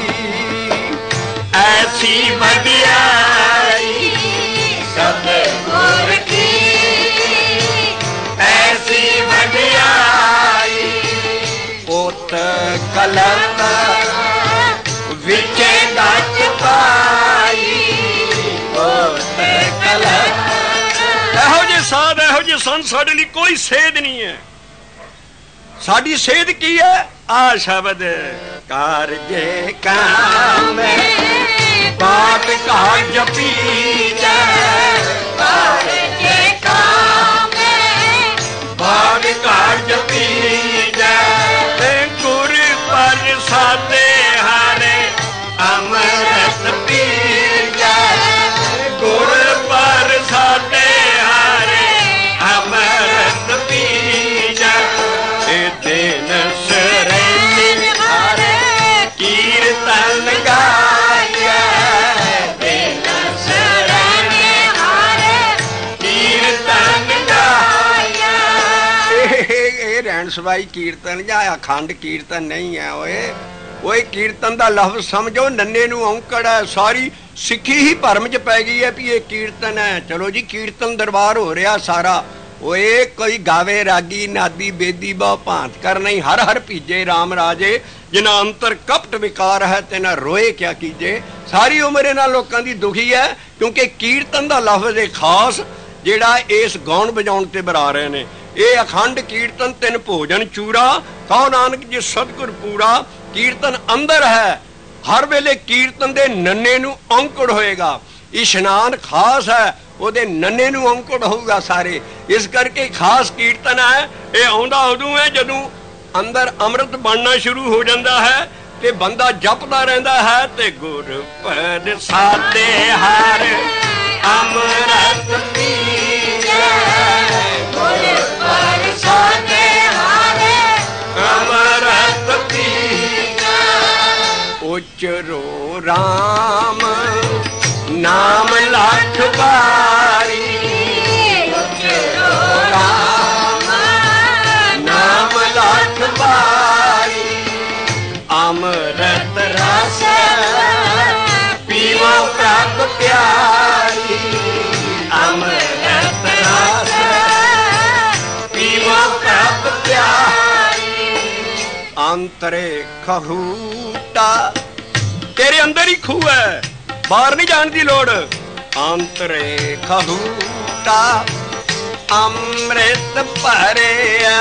ਐਸੀ ਵਡਿਆਈ, ਸਤਿਗੁਰ ਕੀ ਐਸੀ ਵਡਿਆਈ, ਪੁੱਤ ਕਲਮ ਵਿਚੇ ਗੱਚ ਪਾਈ, ਪੁੱਤ ਕਲਮ। ਇਹੋ ਜਿਹੇ ਸਾਧ, ਇਹੋ ਜਿਹੇ ਸੰਤ ਸਾਡੇ ਲਈ ਕੋਈ ਸੇਧ ਨਹੀਂ ਹੈ। ਸਾਡੀ ਸੇਧ ਕੀ ਹੈ? ਆ ਸ਼ਬਦ ਕਾਰਜੇ ਕਾਮ ਬਾਤ ਕਾ ਜਪੀ ਜੈ, ਕਾਰਜੇ ਕਾਮ ਬਾਤ ਕਾ ਜਪੀ ਜੈ, ਤੇ ਗੁਰ ਪ੍ਰਸਾਦੇ ਹਾਰੇ ਅੰਮ੍ਰਿਤ ਪੀ ਜੈ, ਗੁਰ ਪ੍ਰਸਾਦੇ ਹਾਰੇ ਅੰਮ੍ਰਿਤ ਪੀ ਜੈ, ਇਹ ਦਿਨ ਸਰੈਣੀ ਹਾਰੇ ਕੀਰਤਨ ਗਾਇਆ, ਦਿਨ ਸਰੈਣੀ ਹਾਰੇ ਕੀਰਤਨ ਗਾਇਆ। ਇਹ ਰਹਿਣ ਸਵਾਈ ਕੀਰਤਨ ਜਾਂ ਅਖੰਡ ਕੀਰਤਨ ਨਹੀਂ ਹੈ ਓਏ। ਓਏ ਕੀਰਤਨ ਦਾ ਲਫ਼ਜ਼ ਸਮਝੋ, ਨੰਨੇ ਨੂੰ ਔਂਕੜ ਹੈ। ਸਾਰੀ ਸਿੱਖੀ ਹੀ ਭਰਮ 'ਚ ਪੈ ਗਈ ਹੈ ਵੀ ਇਹ ਕੀਰਤਨ ਹੈ। ਚਲੋ ਜੀ, ਕੀਰਤਨ ਦਰਬਾਰ ਹੋ ਰਿਹਾ ਸਾਰਾ। ਓਏ ਕੋਈ ਗਾਵੇ ਰਾਗੀ ਨਾਦੀ ਬੇਦੀ ਬਹੁ ਭਾਂਤ ਕਰ ਨਹੀਂ, ਹਰ ਹਰ ਭੀਜੇ ਰਾਮ ਰਾਜੇ, ਜਿਨ੍ਹਾਂ ਅੰਤਰ ਕਪਟ ਵਿਕਾਰ ਹੈ ਤੇ ਨਾ ਰੋਏ ਕਿਆ ਕੀਜੇ। ਸਾਰੀ ਉਮਰ ਇਹਨਾਂ ਲੋਕਾਂ ਦੀ ਦੁਖੀ ਹੈ, ਕਿਉਂਕਿ ਕੀਰਤਨ ਦਾ ਲਫ਼ਜ਼ ਇਹ ਖਾਸ ਜਿਹੜਾ ਇਸ ਗਾਉਣ ਵਜਾਉਣ ਤੇ ਬਰਾ ਰਹੇ ਨੇ। ਇਹ ਅਖੰਡ ਕੀਰਤਨ ਤਿੰਨ ਭੋਜਨ ਚੂਰਾ, ਕਹੋ ਨਾਨਕ ਜੀ ਸਤਿਗੁਰ ਪੂਰਾ। ਕੀਰਤਨ ਅੰਦਰ ਹੈ, ਹਰ ਵੇਲੇ ਕੀਰਤਨ ਦੇ ਨੰਨੇ ਨੂੰ ਔਂਕੜ ਹੋਏਗਾ। ਇਸ਼ਨਾਨ ਖਾਸ ਹੈ, ਉਹਦੇ ਨੰਨੇ ਨੂੰ ਔਂਕੜ ਹੋਊਗਾ ਸਾਰੇ। ਇਸ ਕਰਕੇ ਖਾਸ ਕੀਰਤਨ ਹੈ। ਇਹ ਆਉਂਦਾ ਉਦੋਂ ਹੈ ਜਦੋਂ ਅੰਦਰ ਅੰਮ੍ਰਿਤ ਬਣਨਾ ਸ਼ੁਰੂ ਹੋ ਜਾਂਦਾ ਹੈ ਤੇ ਬੰਦਾ ਜਪਦਾ ਰਹਿੰਦਾ ਹੈ, ਤੇ ਗੁਰ ਪ੍ਰਸਾਦੇ ਹਰ ਅੰਮ੍ਰਿਤ ਪੀਜੈ, ਗੁਰ ਪ੍ਰਸਾਦੇ ਹਰ ਅੰਮ੍ਰਿਤ ਪੀਜੈ। ਉਚਰੋ ਰਾਮ ਨਾਮ ਲੱਖ ਬਾਰੀ, ਉਚਰੋ ਰਾਮ ਨਾਮ ਲੱਖ ਬਾਰੀ, ਅੰਮ੍ਰਿਤ ਰਸ ਪੀਵੋ ਪ੍ਰਭ ਪਿਆਰੀ, ਅੰਮ੍ਰਿਤ ਰਸ ਪੀਵੋ ਪ੍ਰਭ ਪਿਆਰੀ। ਅੰਤਰੇ ਖਹੂਟਾ, ਤੇਰੇ ਅੰਦਰ ਹੀ ਖੂਹ ਹੈ, ਬਾਹਰ ਨਹੀਂ ਜਾਣ ਦੀ ਲੋੜ। ਅੰਤਰੇ ਖਹੂਟਾ ਅੰਮ੍ਰਿਤ ਭਰਿਆ,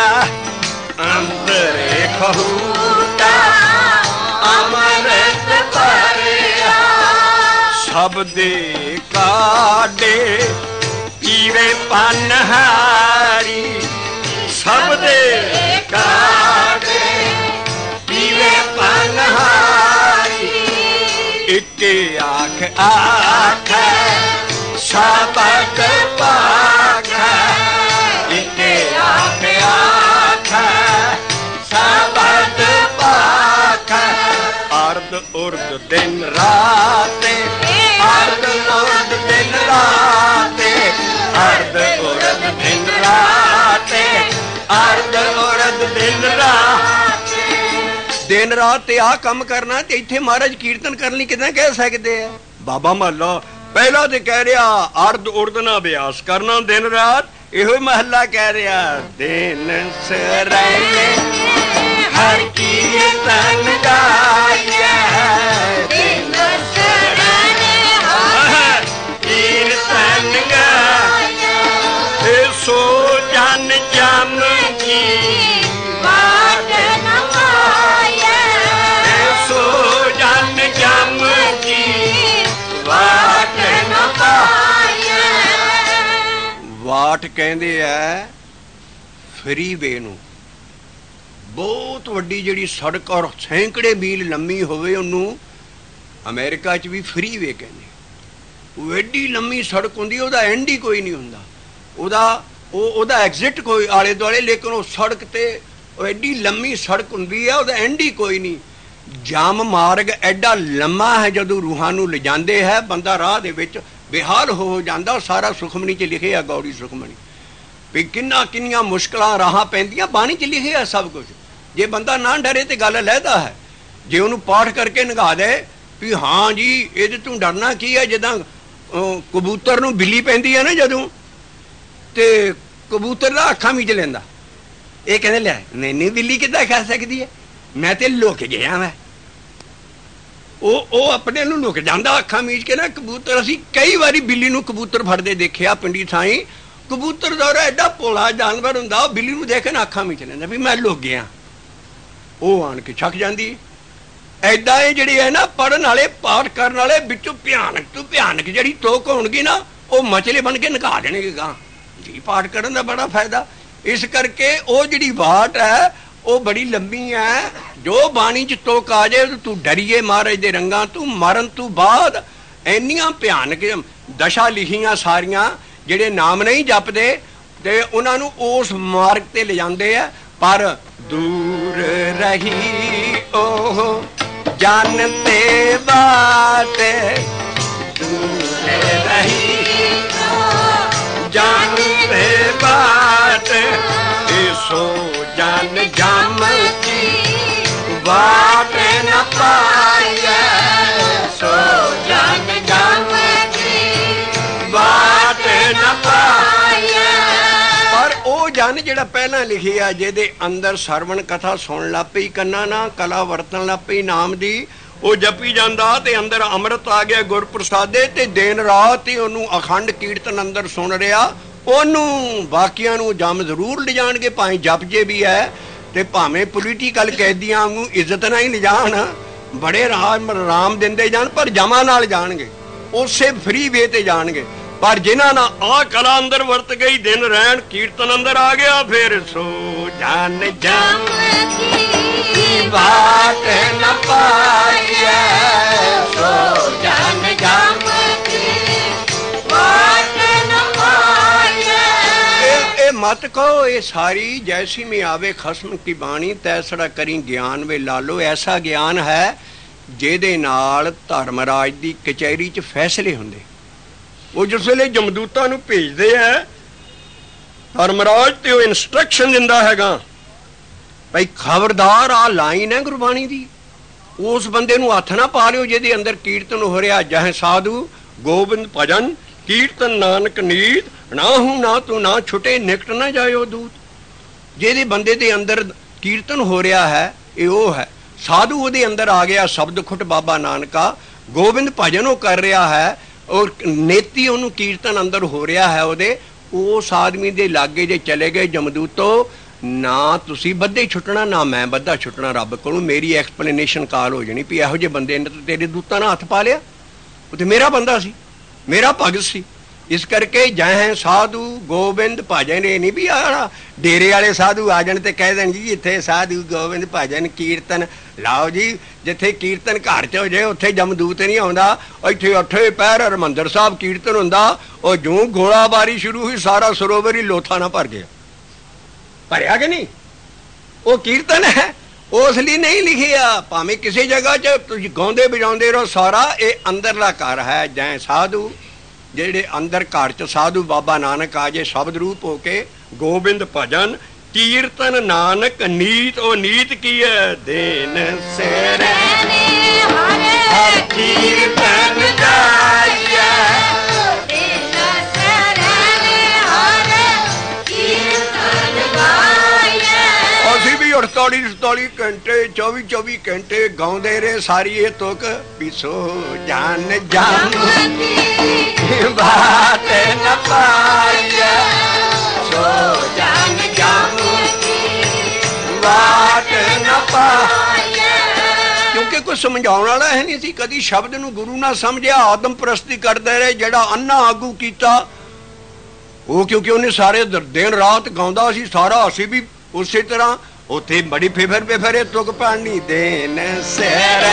ਅੰਤਰੇ ਖਹੂਟਾ ਅੰਮ੍ਰਿਤ ਭਰਿਆ। ਸਭ ਦੇ ਕਾਢੇ ਪੀਵੇ ਪਨਹਾਰੀ, ਸਭ ਦੇ ਕਾਢੇ ਪੀਵੇ ਪਨਹਾਰੀ। ਇੱਕ ਆਖ ਆਖੈ ਸਬਕ ਪਾਖੈ, ਇੱਕ ਆਖ ਆਖੈ ਸਬਕ ਪਾਖੈ। ਅਰਧ ਉਰਧ ਦਿਨ ਰਾਤੇ, ਅਰਧ ਉਰਧ ਦਿਨ ਰਾਤੇ, ਅਰਧ ਉਰਧ ਦਿਨ ਰਾਤੇ, ਅਰਧ ਉਰਧ ਦਿਨ ਰਾਤੇ। दिन रात ते आ काम करना ते इत्थे महाराज कीर्तन करने लई किदां कह सकदे आ। बाबा महला पहला ते कह रहा अर्ध उर्दना अभ्यास करना दिन रात, इहो महला कह रहा दिन सरैने हर कीर्तन गाया, दिन सरैने हर कीर्तन गाया, सो जन जम की बात न पाया, सो जन जम की बात न पाया। वाट कहंदे आ फ्री वे नूं, बहुत वड्डी जिहड़ी सड़क और सैकड़े मील लंबी होवे उहनूं अमेरिका च भी फ्री वे कहंदे। एड्डी लंबी सड़क हुंदी ओहदा एंड ही कोई नहीं हुंदा, ओहदा ओहदा एग्जिट कोई आले दुआले, लेकिन वो सड़क ते एड्डी लंबी सड़क हुंदी है ओहदा एंड ही कोई नहीं। जाम मार्ग एडा लम्मा है, जदों रूहां नूं लिजांदे है बंदा राह दे विच बेहाल हो जांदा। सारा सुखमनी च लिखे है गौड़ी सुखमनी भी किन्ना किन्नियां मुश्किलां राहां पैंदियां, बाणी च लिखे है सब कुछ। जे बंदा ना डरे तो गल लहदा है, जे उहनूं पाठ करके नगा दे भी हाँ जी इहदे तों डरना की है। जिद्दां कबूतर नूं बिल्ली पैंदी है ना जदों, ते कबूतर दा अखां मीच लैंदा, ये कहंदे लै नहीं नहीं बिल्ली किद्दां खा सकदी है, मैं ते लुक गया मैं। ओ ओ अपने नूं लुक जांदा अखां मीच के ना कबूतर। असीं कई वारी बिल्ली नूं कबूतर फड़दे देखिआ पिंडी थाई। कबूतर दा एडा भोला जानवर हुंदा, बिल्ली नूं देख के अखां मीच लैंदा भी मैं लुक गया, ਉਹ आण के छक जाती। ऐदा ये जिहड़े है ना पढ़न वाले पाठ करन वाले विचों भयानक तो भयानक जिहड़ी तोक होणगी ना, वो मचले बन के नका देणगे गां जी। पाठ करन दा बड़ा फायदा, इस करके वो जिहड़ी वाट है वो बड़ी लंबी है। जो बाणी च तोक आ जाए तो तू डरीए महाराज दे रंगां तू। मरन तो बाद इन्नियां भयानक दशा लिखियां सारियां, जिहड़े नाम नहीं जपदे ते उन्हां नूं उस मार्ग ते ले जांदे आ। पर दूर रही ओह जानते बात, दूर रही जानते बात, सो जान जाम की बात न पाया, सो जान जाम की बात न पाया। पर ਉਹ ਜਨ ਜਿਹੜਾ ਪਹਿਲਾਂ ਲਿਖਿਆ ਜਿਹਦੇ ਅੰਦਰ ਸਰਵਣ ਕਥਾ ਸੁਣ ਲੱਗ ਪਈ, ਕੰਨਾਂ ਨਾਲ ਕਲਾ ਵਰਤਣ ਲੱਗ ਪਈ ਨਾਮ ਦੀ, ਉਹ ਜਪੀ ਜਾਂਦਾ ਤੇ ਅੰਦਰ ਅੰਮ੍ਰਿਤ ਆ ਗਿਆ ਗੁਰ ਪ੍ਰਸਾਦੇ, ਤੇ ਦਿਨ ਰਾਤ ਹੀ ਉਹਨੂੰ ਅਖੰਡ ਕੀਰਤਨ ਅੰਦਰ ਸੁਣ ਰਿਹਾ। ਉਹਨੂੰ ਬਾਕੀਆਂ ਨੂੰ ਜਮ ਜ਼ਰੂਰ ਲਿਜਾਣਗੇ, ਭਾਵੇਂ ਜਪਜੇ ਵੀ ਹੈ ਤੇ ਭਾਵੇਂ ਪੋਲੀਟੀਕਲ ਕੈਦੀਆਂ ਵਾਂਗੂ ਇੱਜ਼ਤ ਨਾਲ ਹੀ ਲਿਜਾਣ, ਬੜੇ ਰਾਮ ਰਾਮ ਦਿੰਦੇ ਜਾਣ, ਪਰ ਜਮਾਂ ਨਾਲ ਜਾਣਗੇ, ਉਸੇ ਫਰੀ ਵੇ ਤੇ ਜਾਣਗੇ। पर जिन्हां ना आ कला अंदर वर्त गई, दिन रहन कीर्तन अंदर आ गया, फिर सो जान जम की बात न पाया, सो जान जम की बात न पाया। ए मत कहो ये सारी जैसी में आवे खस्म की बाणी, तैसड़ा करी ज्ञान वे लालो। ऐसा ज्ञान है जिहदे नाल धर्मराज दी कचहरी च फैसले हुंदे। वो जिस वे जमदूतां नूं भेजदे है धर्मराज, ते वो इंस्ट्रक्शन दिंदा हैगा भाई खबरदार आ लाइन है गुरबाणी दी, उस बंदे नूं हत्थ ना पा लिओ जिहदे अंदर कीर्तन हो रहा। जह साधु गोबिंद भजन कीर्तन नानक नीत, ना हूं ना तू ना छुटे निकट ना जायो दूत। जिहदे बंदे दे अंदर कीर्तन हो रहा है ये वो है साधु, ਉਹਦੇ अंदर आ गया शब्द खुट बाबा नानका। गोबिंद भजन वो कर रहा है और नेती ਉਹਨੂੰ ਕੀਰਤਨ ਅੰਦਰ ਹੋ ਰਿਹਾ ਹੈ ਉਹਦੇ। ਉਸ ਆਦਮੀ ਦੇ ਲਾਗੇ ਜੇ ਚਲੇ ਗਏ ਜਮਦੂਤੋ, ਨਾ ਤੁਸੀਂ ਬੱਧੇ ਛੁੱਟਣਾ ਨਾ ਮੈਂ ਬੱਧਾ ਛੁੱਟਣਾ ਰੱਬ ਕੋਲੋਂ। ਮੇਰੀ ਐਕਸਪਲੇਨੇਸ਼ਨ ਕਾਲ ਹੋ ਜਾਣੀ ਵੀ ਇਹੋ ਜਿਹੇ ਬੰਦੇ ਨੇ ਤੇਰੇ ਦੂਤਾਂ ਨਾਲ ਹੱਥ ਪਾ ਲਿਆ, ਉਹ ਤੇ ਮੇਰਾ ਬੰਦਾ ਸੀ, ਮੇਰਾ ਭਗਤ ਸੀ। ਇਸ ਕਰਕੇ ਜੈ ਸਾਧੂ ਗੋਬਿੰਦ ਭਜਨ, ਇਹ ਨਹੀਂ ਵੀ ਆ ਡੇਰੇ ਵਾਲੇ ਸਾਧੂ ਆ ਜਾਣ ਤੇ ਕਹਿ ਦੇਣ ਜੀ ਇੱਥੇ ਸਾਧੂ ਗੋਬਿੰਦ ਭਜਨ ਕੀਰਤਨ ਲਾਓ ਜੀ। ਜਿੱਥੇ ਕੀਰਤਨ ਘਰ 'ਚ ਹੋ ਜਾਏ ਉੱਥੇ ਜਮਦੂਤ ਨਹੀਂ ਆਉਂਦਾ। ਇੱਥੇ ਅੱਠੇ ਪਹਿਰ ਹਰਿਮੰਦਰ ਸਾਹਿਬ ਕੀਰਤਨ ਹੁੰਦਾ, ਉਹ ਜੂੰ ਗੋਲਾਬਾਰੀ ਸ਼ੁਰੂ ਹੋਈ ਸਾਰਾ ਸਰੋਵਰ ਹੀ ਲੋਥਾ ਨਾਲ ਭਰ ਗਿਆ। ਭਰਿਆ ਕਿ ਨਹੀਂ? ਉਹ ਕੀਰਤਨ ਹੈ, ਉਸ ਲਈ ਨਹੀਂ ਲਿਖਿਆ। ਭਾਵੇਂ ਕਿਸੇ ਜਗ੍ਹਾ 'ਚ ਤੁਸੀਂ ਗਾਉਂਦੇ ਵਜਾਉਂਦੇ ਰਹੋ, ਸਾਰਾ ਇਹ ਅੰਦਰਲਾ ਘਰ ਹੈ। ਜੈ ਸਾਧੂ ਜਿਹੜੇ ਅੰਦਰ ਘਰ 'ਚ ਸਾਧੂ ਬਾਬਾ ਨਾਨਕ ਆ ਜੇ ਸ਼ਬਦ ਰੂਪ ਹੋ ਕੇ, ਗੋਬਿੰਦ ਭਜਨ कीर्तन नानक नीत ओ नीत की देन सेर हर कीर्तन गाइए देन सेर हर कीर्तन गाइए। असी भी अड़ताली अड़ताली घंटे चौबी चौबी घंटे गाउंदे रहे सारी ये तुक पिछो जान जान बात न पाइए सो जान जान बात न पाइए। क्योंकि कोई समझाने वाला है नहीं सी, कदी शब्द नूं गुरु ना समझिया, आदम प्रस्ती करते रहे। जेड़ा अन्ना आगू कीता वो क्योंकि उन्हें सारे दिन रात गाउंदा सी सारा, असी भी उसी तरह उत्थे बड़ी फिफर फिफर तुक पानी देन सेर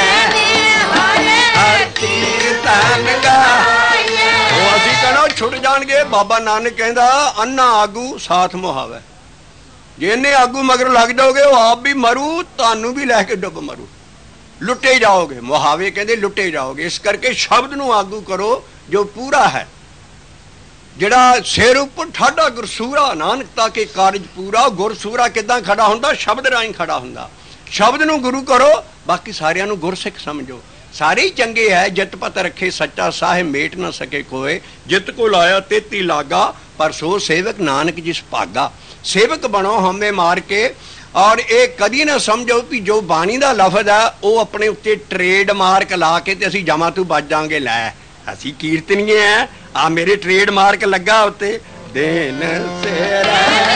कीर्तन गाइए। वो असी कहना छुट जाणगे। बाबा नानक कहंदा अन्ना आगू साथ मुहावे, जे इन्हें आगू मगर लग जाओगे वो आप भी मरू तानू भी लैके डुब मरू, लुटे जाओगे। मुहावे कहते लुटे जाओगे। इस करके शब्द नूं आगू करो जो पूरा है। जिहड़ा सिर उपर ठाडा गुरसूरा नानकता के कारज पूरा। गुरसूरा किदां खड़ा हुंदा? शब्द राही खड़ा हुंदा। शब्द नूं गुरु करो, बाकी सारियां नूं गुरसिख समझो। सारे ही चंगे है। जित पत रखे सच्चा साहिब मेट ना सके कोय, जित को लाया तेती लागा पर सो सेवक नानक जिस भागा। सेवक बनो हमें मार के। और ये कदी ना समझो कि जो बाणी का लफज है वो अपने उत्ते ट्रेड मार्क ला के ते असीं जमा तू बच जांगे। लै असीं कीर्तनीए हैं, आ मेरे ट्रेड मार्क लगा उत्ते देन सेर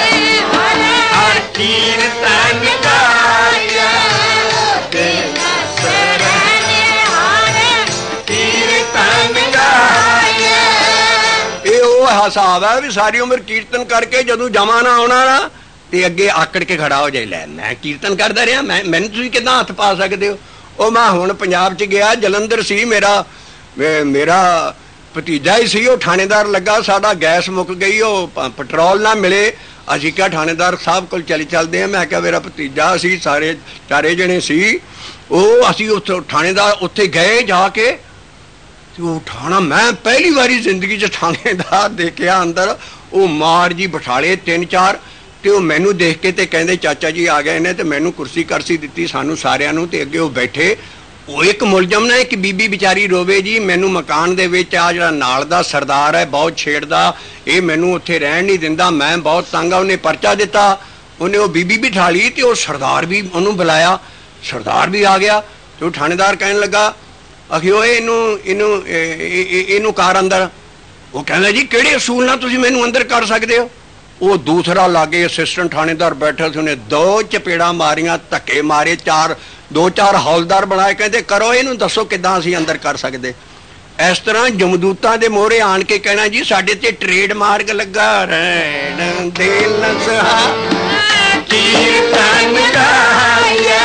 हर कीर्तन गाइए देन सेर हर कीर्तन गाइए। ये वो हिसाब है भी सारी उम्र कीर्तन करके जदों जमा ना आना ना ते अगे आकड़ के खड़ा हो जाए। लै मैं कीर्तन करता रहा, मैं मैनूं तुसीं किदां हथ पा सकदे हो? ਉਹ मैं हुण पंजाब च गया, जलंधर सी मेरा मेरा भतीजा ही सी। वो थानेदार लगा, साडा गैस मुक गई, वो पेट्रोल ना मिले। असीं क्या थानेदार साहब कोल चली चलदे हैं। मैं क्या मेरा भतीजा सी, सारे चारे जने सी। ਉਹ ਅਸੀਂ ਉੱਥੇ थानेदार उत्थे गए जाके वो थाना, मैं पहली बारी जिंदगी च थानेदार देखिया अंदर। वो मार जी बिठाले तीन चार ते वो मैनू देख के ते कहंदे चाचा जी आ गए ने, ते मैनू कुर्सी करसी दित्ती सानू सारियां नू, ते अगे वो बैठे। वो एक मुलजम ने एक बीबी बेचारी रोवे जी मैनू मकान दे विच आ जिहड़ा नाल दा सरदार है बहुत छेड़दा, ये मैनू उत्थे रहन नहीं दिंदा, मैं बहुत तंग आ। उन्हें परचा दिता, उन्हें वो बीबी बिठा ली, ते वो सरदार भी उन्होंने बुलाया। सरदार भी आ गया। तो थानेदार कहने लगा आखि ओए इनू इनू इनू कार अंदर। वो कहना जी किहड़े असूल नाल तुसीं मैनू अंदर कर सकदे हो? वो दूसरा लागे असिस्टेंट थानेदार बैठा सी, उन्हें दो चपेड़ा मारियां, धक्के मारे, चार दो चार हौलदार बनाए। कहते करो इनू दसो किदां असीं अंदर कर सकदे। इस तरह जमदूतां दे मोहरे आण के कहना जी साडे ते ट्रेड मार्क लगा रहण दिल सहा कीर्तन गाइए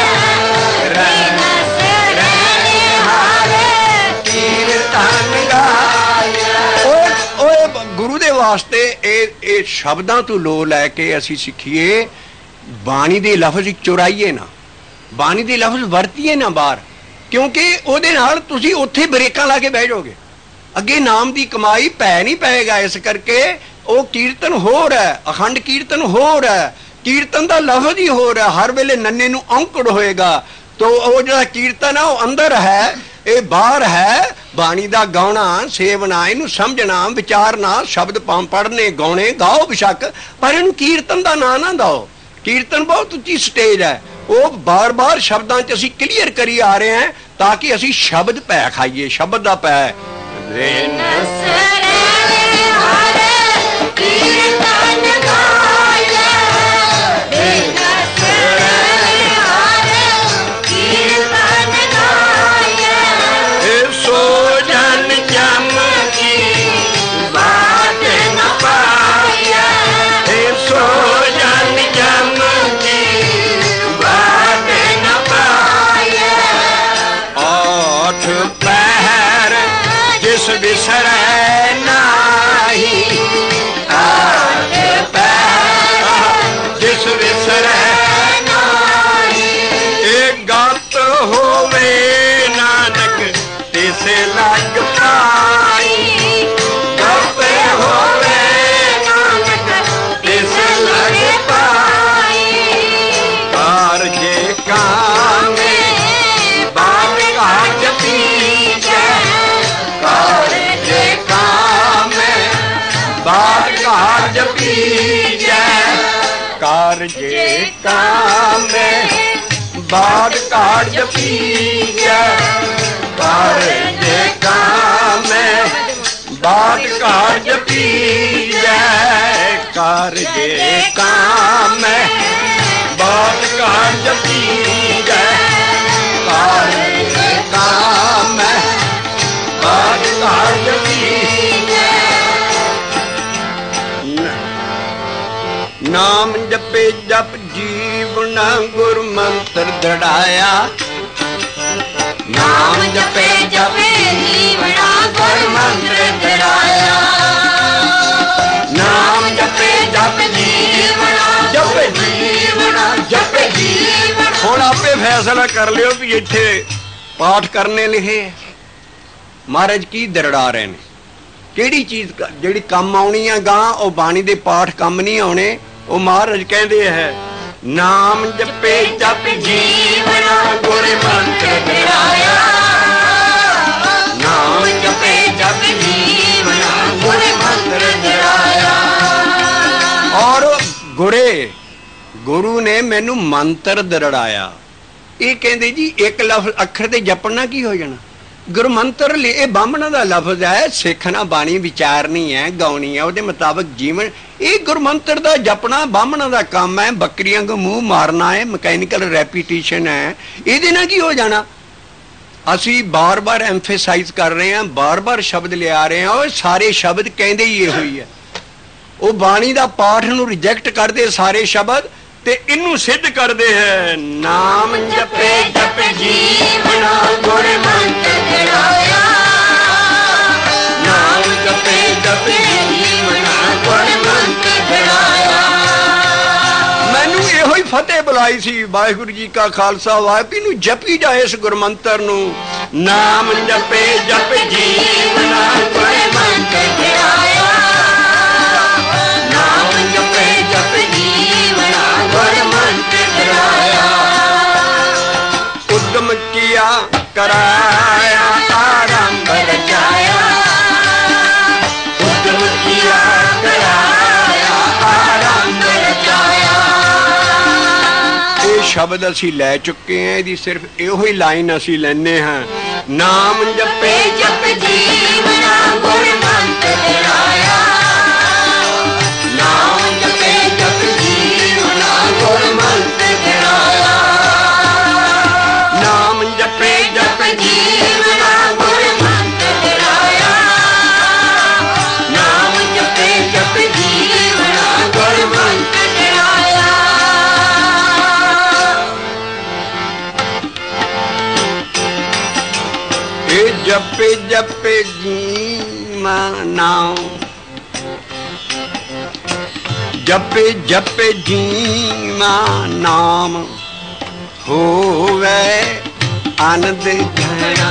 गुरु दे वास्ते ए शब्दां तो लो लैके असी सीखीए। बाणी दे लफ्ज चुराइए ना, बाणी दे लफ्ज वरतीए ना बाहर, क्योंकि ਉਹਦੇ ਨਾਲ ਤੁਸੀਂ ਉੱਥੇ ਬ੍ਰੇਕਾਂ ਲਾ ਕੇ ਬਹਿ ਜਾਓਗੇ। ਅੱਗੇ ਨਾਮ ਦੀ ਕਮਾਈ ਪੈ ਨਹੀਂ ਪਏਗਾ। ਇਸ ਕਰਕੇ ਉਹ ਕੀਰਤਨ ਹੋਰ ਹੈ, ਅਖੰਡ ਕੀਰਤਨ ਹੋਰ ਹੈ, ਕੀਰਤਨ ਦਾ ਲਫ਼ਜ਼ ਹੀ ਹੋਰ ਹੈ। ਹਰ ਵੇਲੇ ਨੰਨੇ ਨੂੰ ਔਂਕੜ ਹੋਏਗਾ। तो वो जो कीर्तन है वो अंदर है, ये बाहर है। बाणी का गाना सेवना, इनू समझना, विचारना, शब्द पढ़ने गाने गाओ बेशक, पर इन कीर्तन का ना ना दो। कीर्तन बहुत उच्ची स्टेज है, वो बार बार शब्दों च असीं क्लीयर करी आ रहे हैं ताकि असीं शब्द पै खाइए। शब्द का पै बिसरे ना जपीजै कारजे कामे बाग कार जपीजै कारजे कामे बाग कार जपीजै कारजे कामे बाग कार जपीजै कारजे कामे बाग कार जपीजै नाम जपे जप जीवना गुर मंत्र दड़ाया नाम जपे जप जीवना गुर मंत्र दड़ाया नाम जपे जप जीवना जप जीवना जप जीवना हुण आपे फैसला कर लियो भी इत्थे पाठ करने लिखे महाराज की दरड़ा रहे ने किहड़ी चीज जिहड़ी काम आउणी आ गां ओ बाणी दे पाठ काम नहीं आउणे ओ महाराज कहते हैं नाम जपे जप जीवना गुर मंत्र दड़ाया नाम जपे जप जीवना गुर मंत्र दड़ाया और गुरे गुरु ने मैनू मंत्र दड़ाया ये कहते जी एक लफ्ज अखर ते जपना की हो जाना गुरमंत्र ले बामणा का लफ्ज है सिखना बाणी विचारनी है गाउनी है उसके मुताबिक जीवन ये गुरमंत्र का जपना बामणा का काम है बकरियां को मुंह मारना है मैकेनिकल रेपीटिशन है ये ना की हो जाना असी बार बार एम्फेसाइज कर रहे हैं बार बार शब्द लिया रहे हैं और सारे शब्द कहते ही ये हुई है वो बाणी का पाठ नूं रिजेक्ट करते सारे शब्द ते इनू सिद्ध करते हैं नाम जपे जप जीवना गुर मंत्र दड़ाया नाम जपे जप जीवना गुर मंत्र दड़ाया मैनू इहो ही फतेह बुलाई सी वाहिगुरू जी का खालसा वाहिगुरू नू जपी जाए इस गुरमंत्र नू नाम जपे जप जीवना गुर मंत्र दड़ाया नाम जपे जप जीवना गुर मंत्र दड़ाया उद्यम किया कराया आरंभ रचाया उद्यम किया कराया आरंभ रचाया ये शब्द असी लै चुके हैं इहदी सिर्फ इहो ही लाइन असी लैने हैं नाम जपे जप जीवना गुर मंत्र दड़ाया नाम जपे जप जीवना गुर मंत्र दड़ाया नाम जपे जप जीवना गुर मंत्र दड़ाया नाम जपे जप जीवना गुर मंत्र दड़ाया ए जपे जपे जीवना जपे जपे जीवा नाम होवे आनंद घना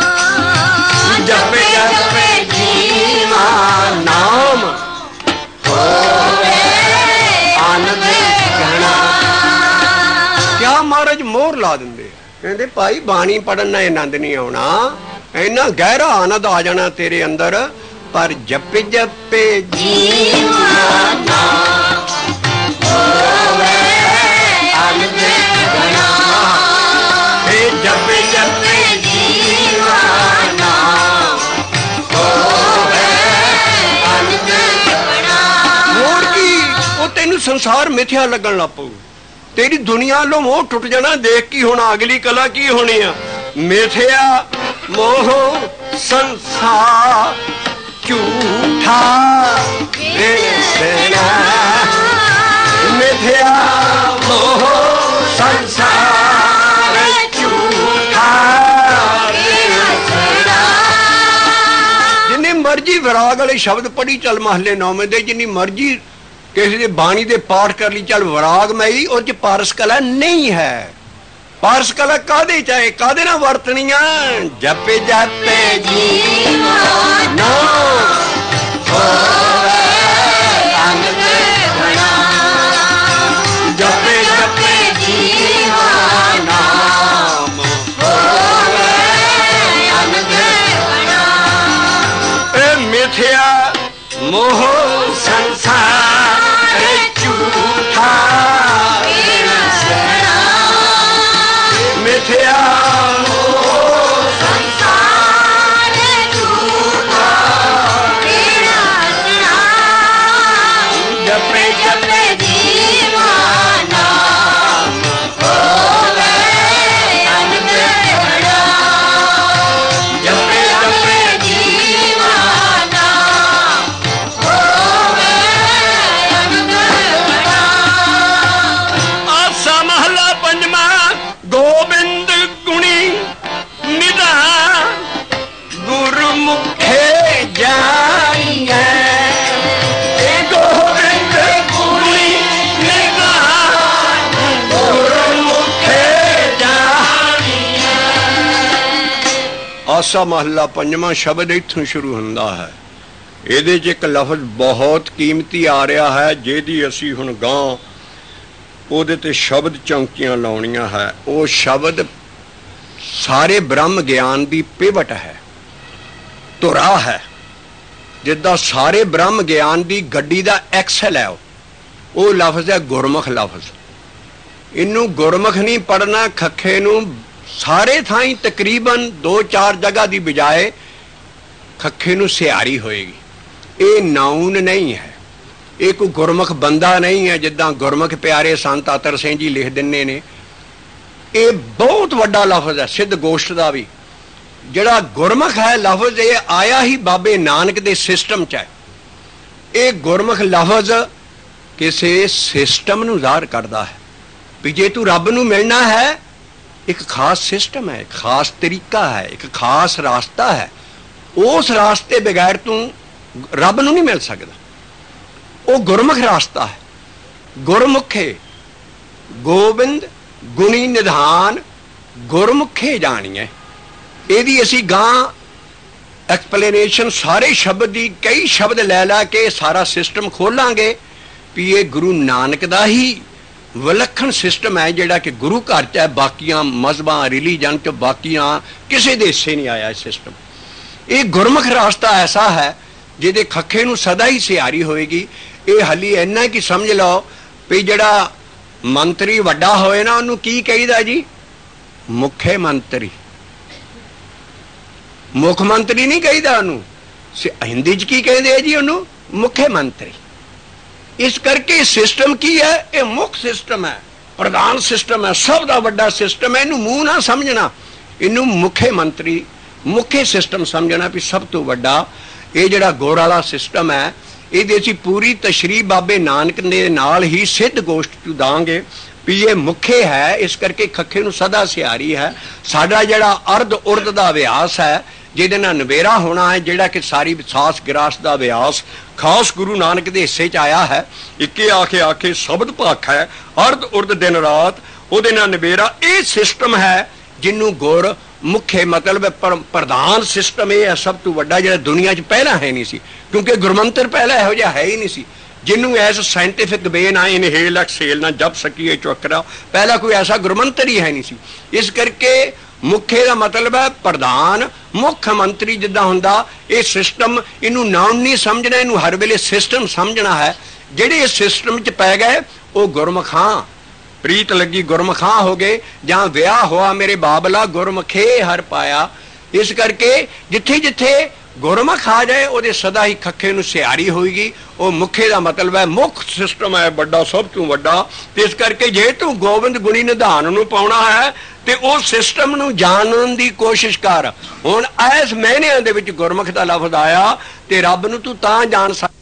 जपे जपे जीवा नाम होवे आनंद घना क्या महाराज मोहर ला देंगे कहते भाई बाणी पढ़न ना आनंद नहीं आना इन्ना गहरा आनंद आ जाना तेरे अंदर पर जपे जपे जीवा नाम होवे आनंद घना हे जपे जपे जीवा नाम होवे आनंद घना मोर की वो तेनू संसार मिथ्या लगन लग पऊ तेरी दुनिया लो मोह टुट जाना देख की होना अगली कला की होनी है मिथ्या मोह संसार झूठा वेसना मिथ्या मोह संसार झूठा वेसना जिन्नी मर्जी विराग वाले शब्द पढ़ी चल महले नौवें दे जिन्नी मर्जी किसी दे बाणी दे पाठ कर ली चल विराग में ही और पारस कला नहीं है पारस कला कादे चाहे कादे ना वरतनिया जपे जपे जीवा नाम होवे आनंद घना जपे जपे जीवा नाम होवे आनंद घना ए मिथ्या मोह संसार ਆਸਾ ਮਹੱਲਾ ਪੰਜਵਾਂ ਸ਼ਬਦ ਇੱਥੋਂ ਸ਼ੁਰੂ ਹੁੰਦਾ ਹੈ। ਇਹਦੇ 'ਚ ਇੱਕ ਲਫ਼ਜ਼ ਬਹੁਤ ਕੀਮਤੀ ਆ ਰਿਹਾ ਹੈ, ਜਿਹਦੀ ਅਸੀਂ ਹੁਣ ਗਾਂ ਉਹਦੇ ਤੇ ਸ਼ਬਦ ਚੌਂਕੀਆਂ ਲਾਉਣੀਆਂ ਹੈ। ਉਹ ਸ਼ਬਦ ਸਾਰੇ ਬ੍ਰਹਮ ਗਿਆਨ ਦੀ ਪਿਵਟ ਹੈ, ਧੁਰਾ ਹੈ। ਜਿੱਦਾਂ ਸਾਰੇ ਬ੍ਰਹਮ ਗਿਆਨ ਦੀ ਗੱਡੀ ਦਾ ਐਕਸਲ ਹੈ, ਉਹ ਲਫ਼ਜ਼ ਹੈ ਗੁਰਮੁਖ ਲਫ਼ਜ਼। ਇਹਨੂੰ ਗੁਰਮੁਖ ਨਹੀਂ ਪੜ੍ਹਨਾ, ਖੱਖੇ ਨੂੰ ਸਾਰੇ ਥਾਈਂ ਤਕਰੀਬਨ ਦੋ ਚਾਰ ਜਗ੍ਹਾ ਦੀ ਬਜਾਏ ਖੱਖੇ ਨੂੰ ਸਿਆਰੀ ਹੋਏਗੀ। ਇਹ ਨਾਊਨ ਨਹੀਂ ਹੈ, ਇਹ ਕੋਈ ਗੁਰਮੁਖ ਬੰਦਾ ਨਹੀਂ ਹੈ ਜਿੱਦਾਂ ਗੁਰਮੁਖ ਪਿਆਰੇ ਸੰਤ ਅਤਰ ਸਿੰਘ ਜੀ ਲਿਖ ਦਿੰਦੇ ਨੇ। ਇਹ ਬਹੁਤ ਵੱਡਾ ਲਫ਼ਜ਼ ਹੈ ਸਿੱਧ ਗੋਸ਼ਟ ਦਾ ਵੀ। ਜਿਹੜਾ ਗੁਰਮੁਖ ਹੈ ਲਫ਼ਜ਼, ਇਹ ਆਇਆ ਹੀ ਬਾਬੇ ਨਾਨਕ ਦੇ ਸਿਸਟਮ 'ਚ ਹੈ। ਇਹ ਗੁਰਮੁਖ ਲਫ਼ਜ਼ ਕਿਸੇ ਸਿਸਟਮ ਨੂੰ ਜ਼ਾਹਰ ਕਰਦਾ ਹੈ ਵੀ ਜੇ ਤੂੰ ਰੱਬ ਨੂੰ ਮਿਲਣਾ ਹੈ, ਇੱਕ ਖਾਸ ਸਿਸਟਮ ਹੈ, ਇੱਕ ਖਾਸ ਤਰੀਕਾ ਹੈ, ਇੱਕ ਖਾਸ ਰਾਸਤਾ ਹੈ। ਉਸ ਰਾਸਤੇ ਬਗੈਰ ਤੂੰ ਰੱਬ ਨੂੰ ਨਹੀਂ ਮਿਲ ਸਕਦਾ। ਉਹ ਗੁਰਮੁਖ ਰਾਸਤਾ ਹੈ। ਗੁਰਮੁਖੇ ਗੋਬਿੰਦ ਗੁਣੀ ਨਿਧਾਨ ਗੁਰਮੁਖੇ ਜਾਣੀਏ। ਇਹਦੀ ਅਸੀਂ ਗਾਂ ਐਕਸਪਲੇਨੇਸ਼ਨ ਸਾਰੇ ਸ਼ਬਦ ਦੀ, ਕਈ ਸ਼ਬਦ ਲੈ ਲਾ ਕੇ ਸਾਰਾ ਸਿਸਟਮ ਖੋਲਾਂਗੇ ਵੀ ਇਹ ਗੁਰੂ ਨਾਨਕ ਦਾ ਹੀ ਵਿਲੱਖਣ ਸਿਸਟਮ ਹੈ ਜਿਹੜਾ ਕਿ ਗੁਰੂ ਘਰ 'ਚ ਹੈ। ਬਾਕੀਆਂ ਮਜ਼ਹਬਾਂ ਰਿਲੀਜਨ 'ਚ ਬਾਕੀਆਂ ਕਿਸੇ ਦੇ ਹਿੱਸੇ ਨਹੀਂ ਆਇਆ ਸਿਸਟਮ। ਇਹ ਗੁਰਮੁਖ ਰਾਸਤਾ ਐਸਾ ਹੈ ਜਿਹਦੇ ਖੱਖੇ ਨੂੰ ਸਦਾ ਹੀ ਸਿਆਰੀ ਹੋਏਗੀ। ਇਹ ਹਾਲੀ ਇੰਨਾ ਕਿ ਸਮਝ ਲਓ ਵੀ ਜਿਹੜਾ ਮੰਤਰੀ ਵੱਡਾ ਹੋਏ ਨਾ, ਉਹਨੂੰ ਕੀ ਕਹੀਦਾ ਜੀ? ਮੁੱਖੇ ਮੰਤਰੀ। ਮੁੱਖ ਮੰਤਰੀ ਨਹੀਂ ਕਹੀਦਾ ਉਹਨੂੰ। ਹਿੰਦੀ 'ਚ ਕੀ ਕਹਿੰਦੇ ਆ ਜੀ ਉਹਨੂੰ? ਮੁੱਖੇ ਮੰਤਰੀ। ਇਸ ਕਰਕੇ ਸਿਸਟਮ ਕੀ ਹੈ? ਇਹ ਮੁੱਖ ਸਿਸਟਮ ਹੈ, ਪ੍ਰਧਾਨ ਸਿਸਟਮ ਹੈ, ਸਭ ਦਾ ਵੱਡਾ ਸਿਸਟਮ ਹੈ। ਇਹਨੂੰ ਮੂੰਹ ਨਾ ਸਮਝਣਾ, ਇਹਨੂੰ ਮੁੱਖੇ ਮੰਤਰੀ, ਮੁੱਖੇ ਸਿਸਟਮ ਸਮਝਣਾ ਵੀ ਸਭ ਤੋਂ ਵੱਡਾ ਇਹ ਜਿਹੜਾ ਗੌਰ ਵਾਲਾ ਸਿਸਟਮ ਹੈ। ਇਹਦੇ ਅਸੀਂ ਪੂਰੀ ਤਸ਼ਰੀਹ ਬਾਬੇ ਨਾਨਕ ਦੇ ਨਾਲ ਹੀ ਸਿੱਧ ਗੋਸ਼ਟ 'ਚ ਦਾਂਗੇ ਵੀ ਇਹ ਮੁੱਖੇ ਹੈ। ਇਸ ਕਰਕੇ ਖੱਖੇ ਨੂੰ ਸਦਾ ਸਿਆਰੀ ਹੈ। ਸਾਡਾ ਜਿਹੜਾ ਅਰਧ ਉਰਦ ਦਾ ਅਭਿਆਸ ਹੈ, ਜਿਹਦੇ ਨਾਲ ਨਵੇਰਾ ਹੋਣਾ ਹੈ, ਜਿਹੜਾ ਕਿ ਸਾਰੀ ਵਿਸਾਸ ਗਿਰਾਸ ਦਾ ਅਭਿਆਸ ਖਾਸ ਗੁਰੂ ਨਾਨਕ ਦੇ ਹਿੱਸੇ 'ਚ ਆਇਆ ਹੈ। ਇੱਕੇ ਆਖੇ ਆਖੇ ਸ਼ਬਦ ਭਾਖ ਹੈ, ਅਰਧ ਉਰਦ ਦਿਨ ਰਾਤ, ਉਹਦੇ ਨਾਲ ਨਵੇਰਾ। ਇਹ ਸਿਸਟਮ ਹੈ ਜਿਹਨੂੰ ਗੁਰ ਮੁੱਖੇ ਮਤਲਬ ਪ੍ਰਧਾਨ ਸਿਸਟਮ ਇਹ ਹੈ ਸਭ ਤੋਂ ਵੱਡਾ, ਜਿਹੜਾ ਦੁਨੀਆ 'ਚ ਪਹਿਲਾਂ ਹੈ ਨਹੀਂ ਸੀ, ਕਿਉਂਕਿ ਗੁਰਮੰਤਰ ਪਹਿਲਾਂ ਇਹੋ ਜਿਹਾ ਹੈ ਹੀ ਨਹੀਂ ਸੀ ਜਿਹਨੂੰ ਐਸ ਸਾਇੰਟੀਫਿਕ ਵੇ ਨਾਲ ਇਨਹੇਲ ਐਕਸੇਲ ਨਾਲ ਜਪ ਸਕੀਏ ਚੁੱਕਰਾ। ਪਹਿਲਾਂ ਕੋਈ ਐਸਾ ਗੁਰਮੰਤਰ ਹੀ ਹੈ ਨਹੀਂ ਸੀ। ਇਸ ਕਰਕੇ ਮੁੱਖੇ ਦਾ ਮਤਲਬ ਹੈ ਪ੍ਰਧਾਨ, ਮੁੱਖ ਮੰਤਰੀ ਜਿੱਦਾਂ ਹੁੰਦਾ। ਇਹ ਸਿਸਟਮ, ਇਹਨੂੰ ਨਾਮ ਨਹੀਂ ਸਮਝਣਾ, ਇਹਨੂੰ ਹਰ ਵੇਲੇ ਸਿਸਟਮ ਸਮਝਣਾ ਹੈ। ਜਿਹੜੇ ਇਸ ਸਿਸਟਮ 'ਚ ਪੈ ਗਏ ਉਹ ਗੁਰਮੁਖਾਂ, ਪ੍ਰੀਤ ਲੱਗੀ ਗੁਰਮੁਖਾਂ ਹੋ ਗਏ, ਜਾਂ ਵਿਆਹ ਹੋਆ ਮੇਰੇ ਬਾਬਲਾ ਗੁਰਮੁਖੇ ਹਰ ਪਾਇਆ। ਇਸ ਕਰਕੇ ਜਿੱਥੇ ਜਿੱਥੇ ਗੁਰਮੁਖ ਆ ਜਾਏ ਉਹਦੇ ਸਦਾ ਹੀ ਖੱਖੇ ਨੂੰ ਸਿਆਰੀ ਹੋਏਗੀ। ਉਹ ਮੁੱਖੇ ਦਾ ਮਤਲਬ ਹੈ ਮੁੱਖ ਸਿਸਟਮ ਹੈ, ਵੱਡਾ, ਸਭ ਤੋਂ ਵੱਡਾ। ਤੇ ਇਸ ਕਰਕੇ ਜੇ ਤੂੰ ਗੋਬਿੰਦ ਗੁਣੀ ਨਿਧਾਨ ਨੂੰ ਪਾਉਣਾ ਹੈ ਤੇ ਉਹ ਸਿਸਟਮ ਨੂੰ ਜਾਣਨ ਦੀ ਕੋਸ਼ਿਸ਼ ਕਰ। ਹੁਣ ਇਸ ਮਹੀਨਿਆਂ ਦੇ ਵਿੱਚ ਗੁਰਮੁਖ ਦਾ ਲਫ਼ਜ਼ ਆਇਆ ਤੇ ਰੱਬ ਨੂੰ ਤੂੰ ਤਾਂ ਜਾਣ ਸਕਦਾ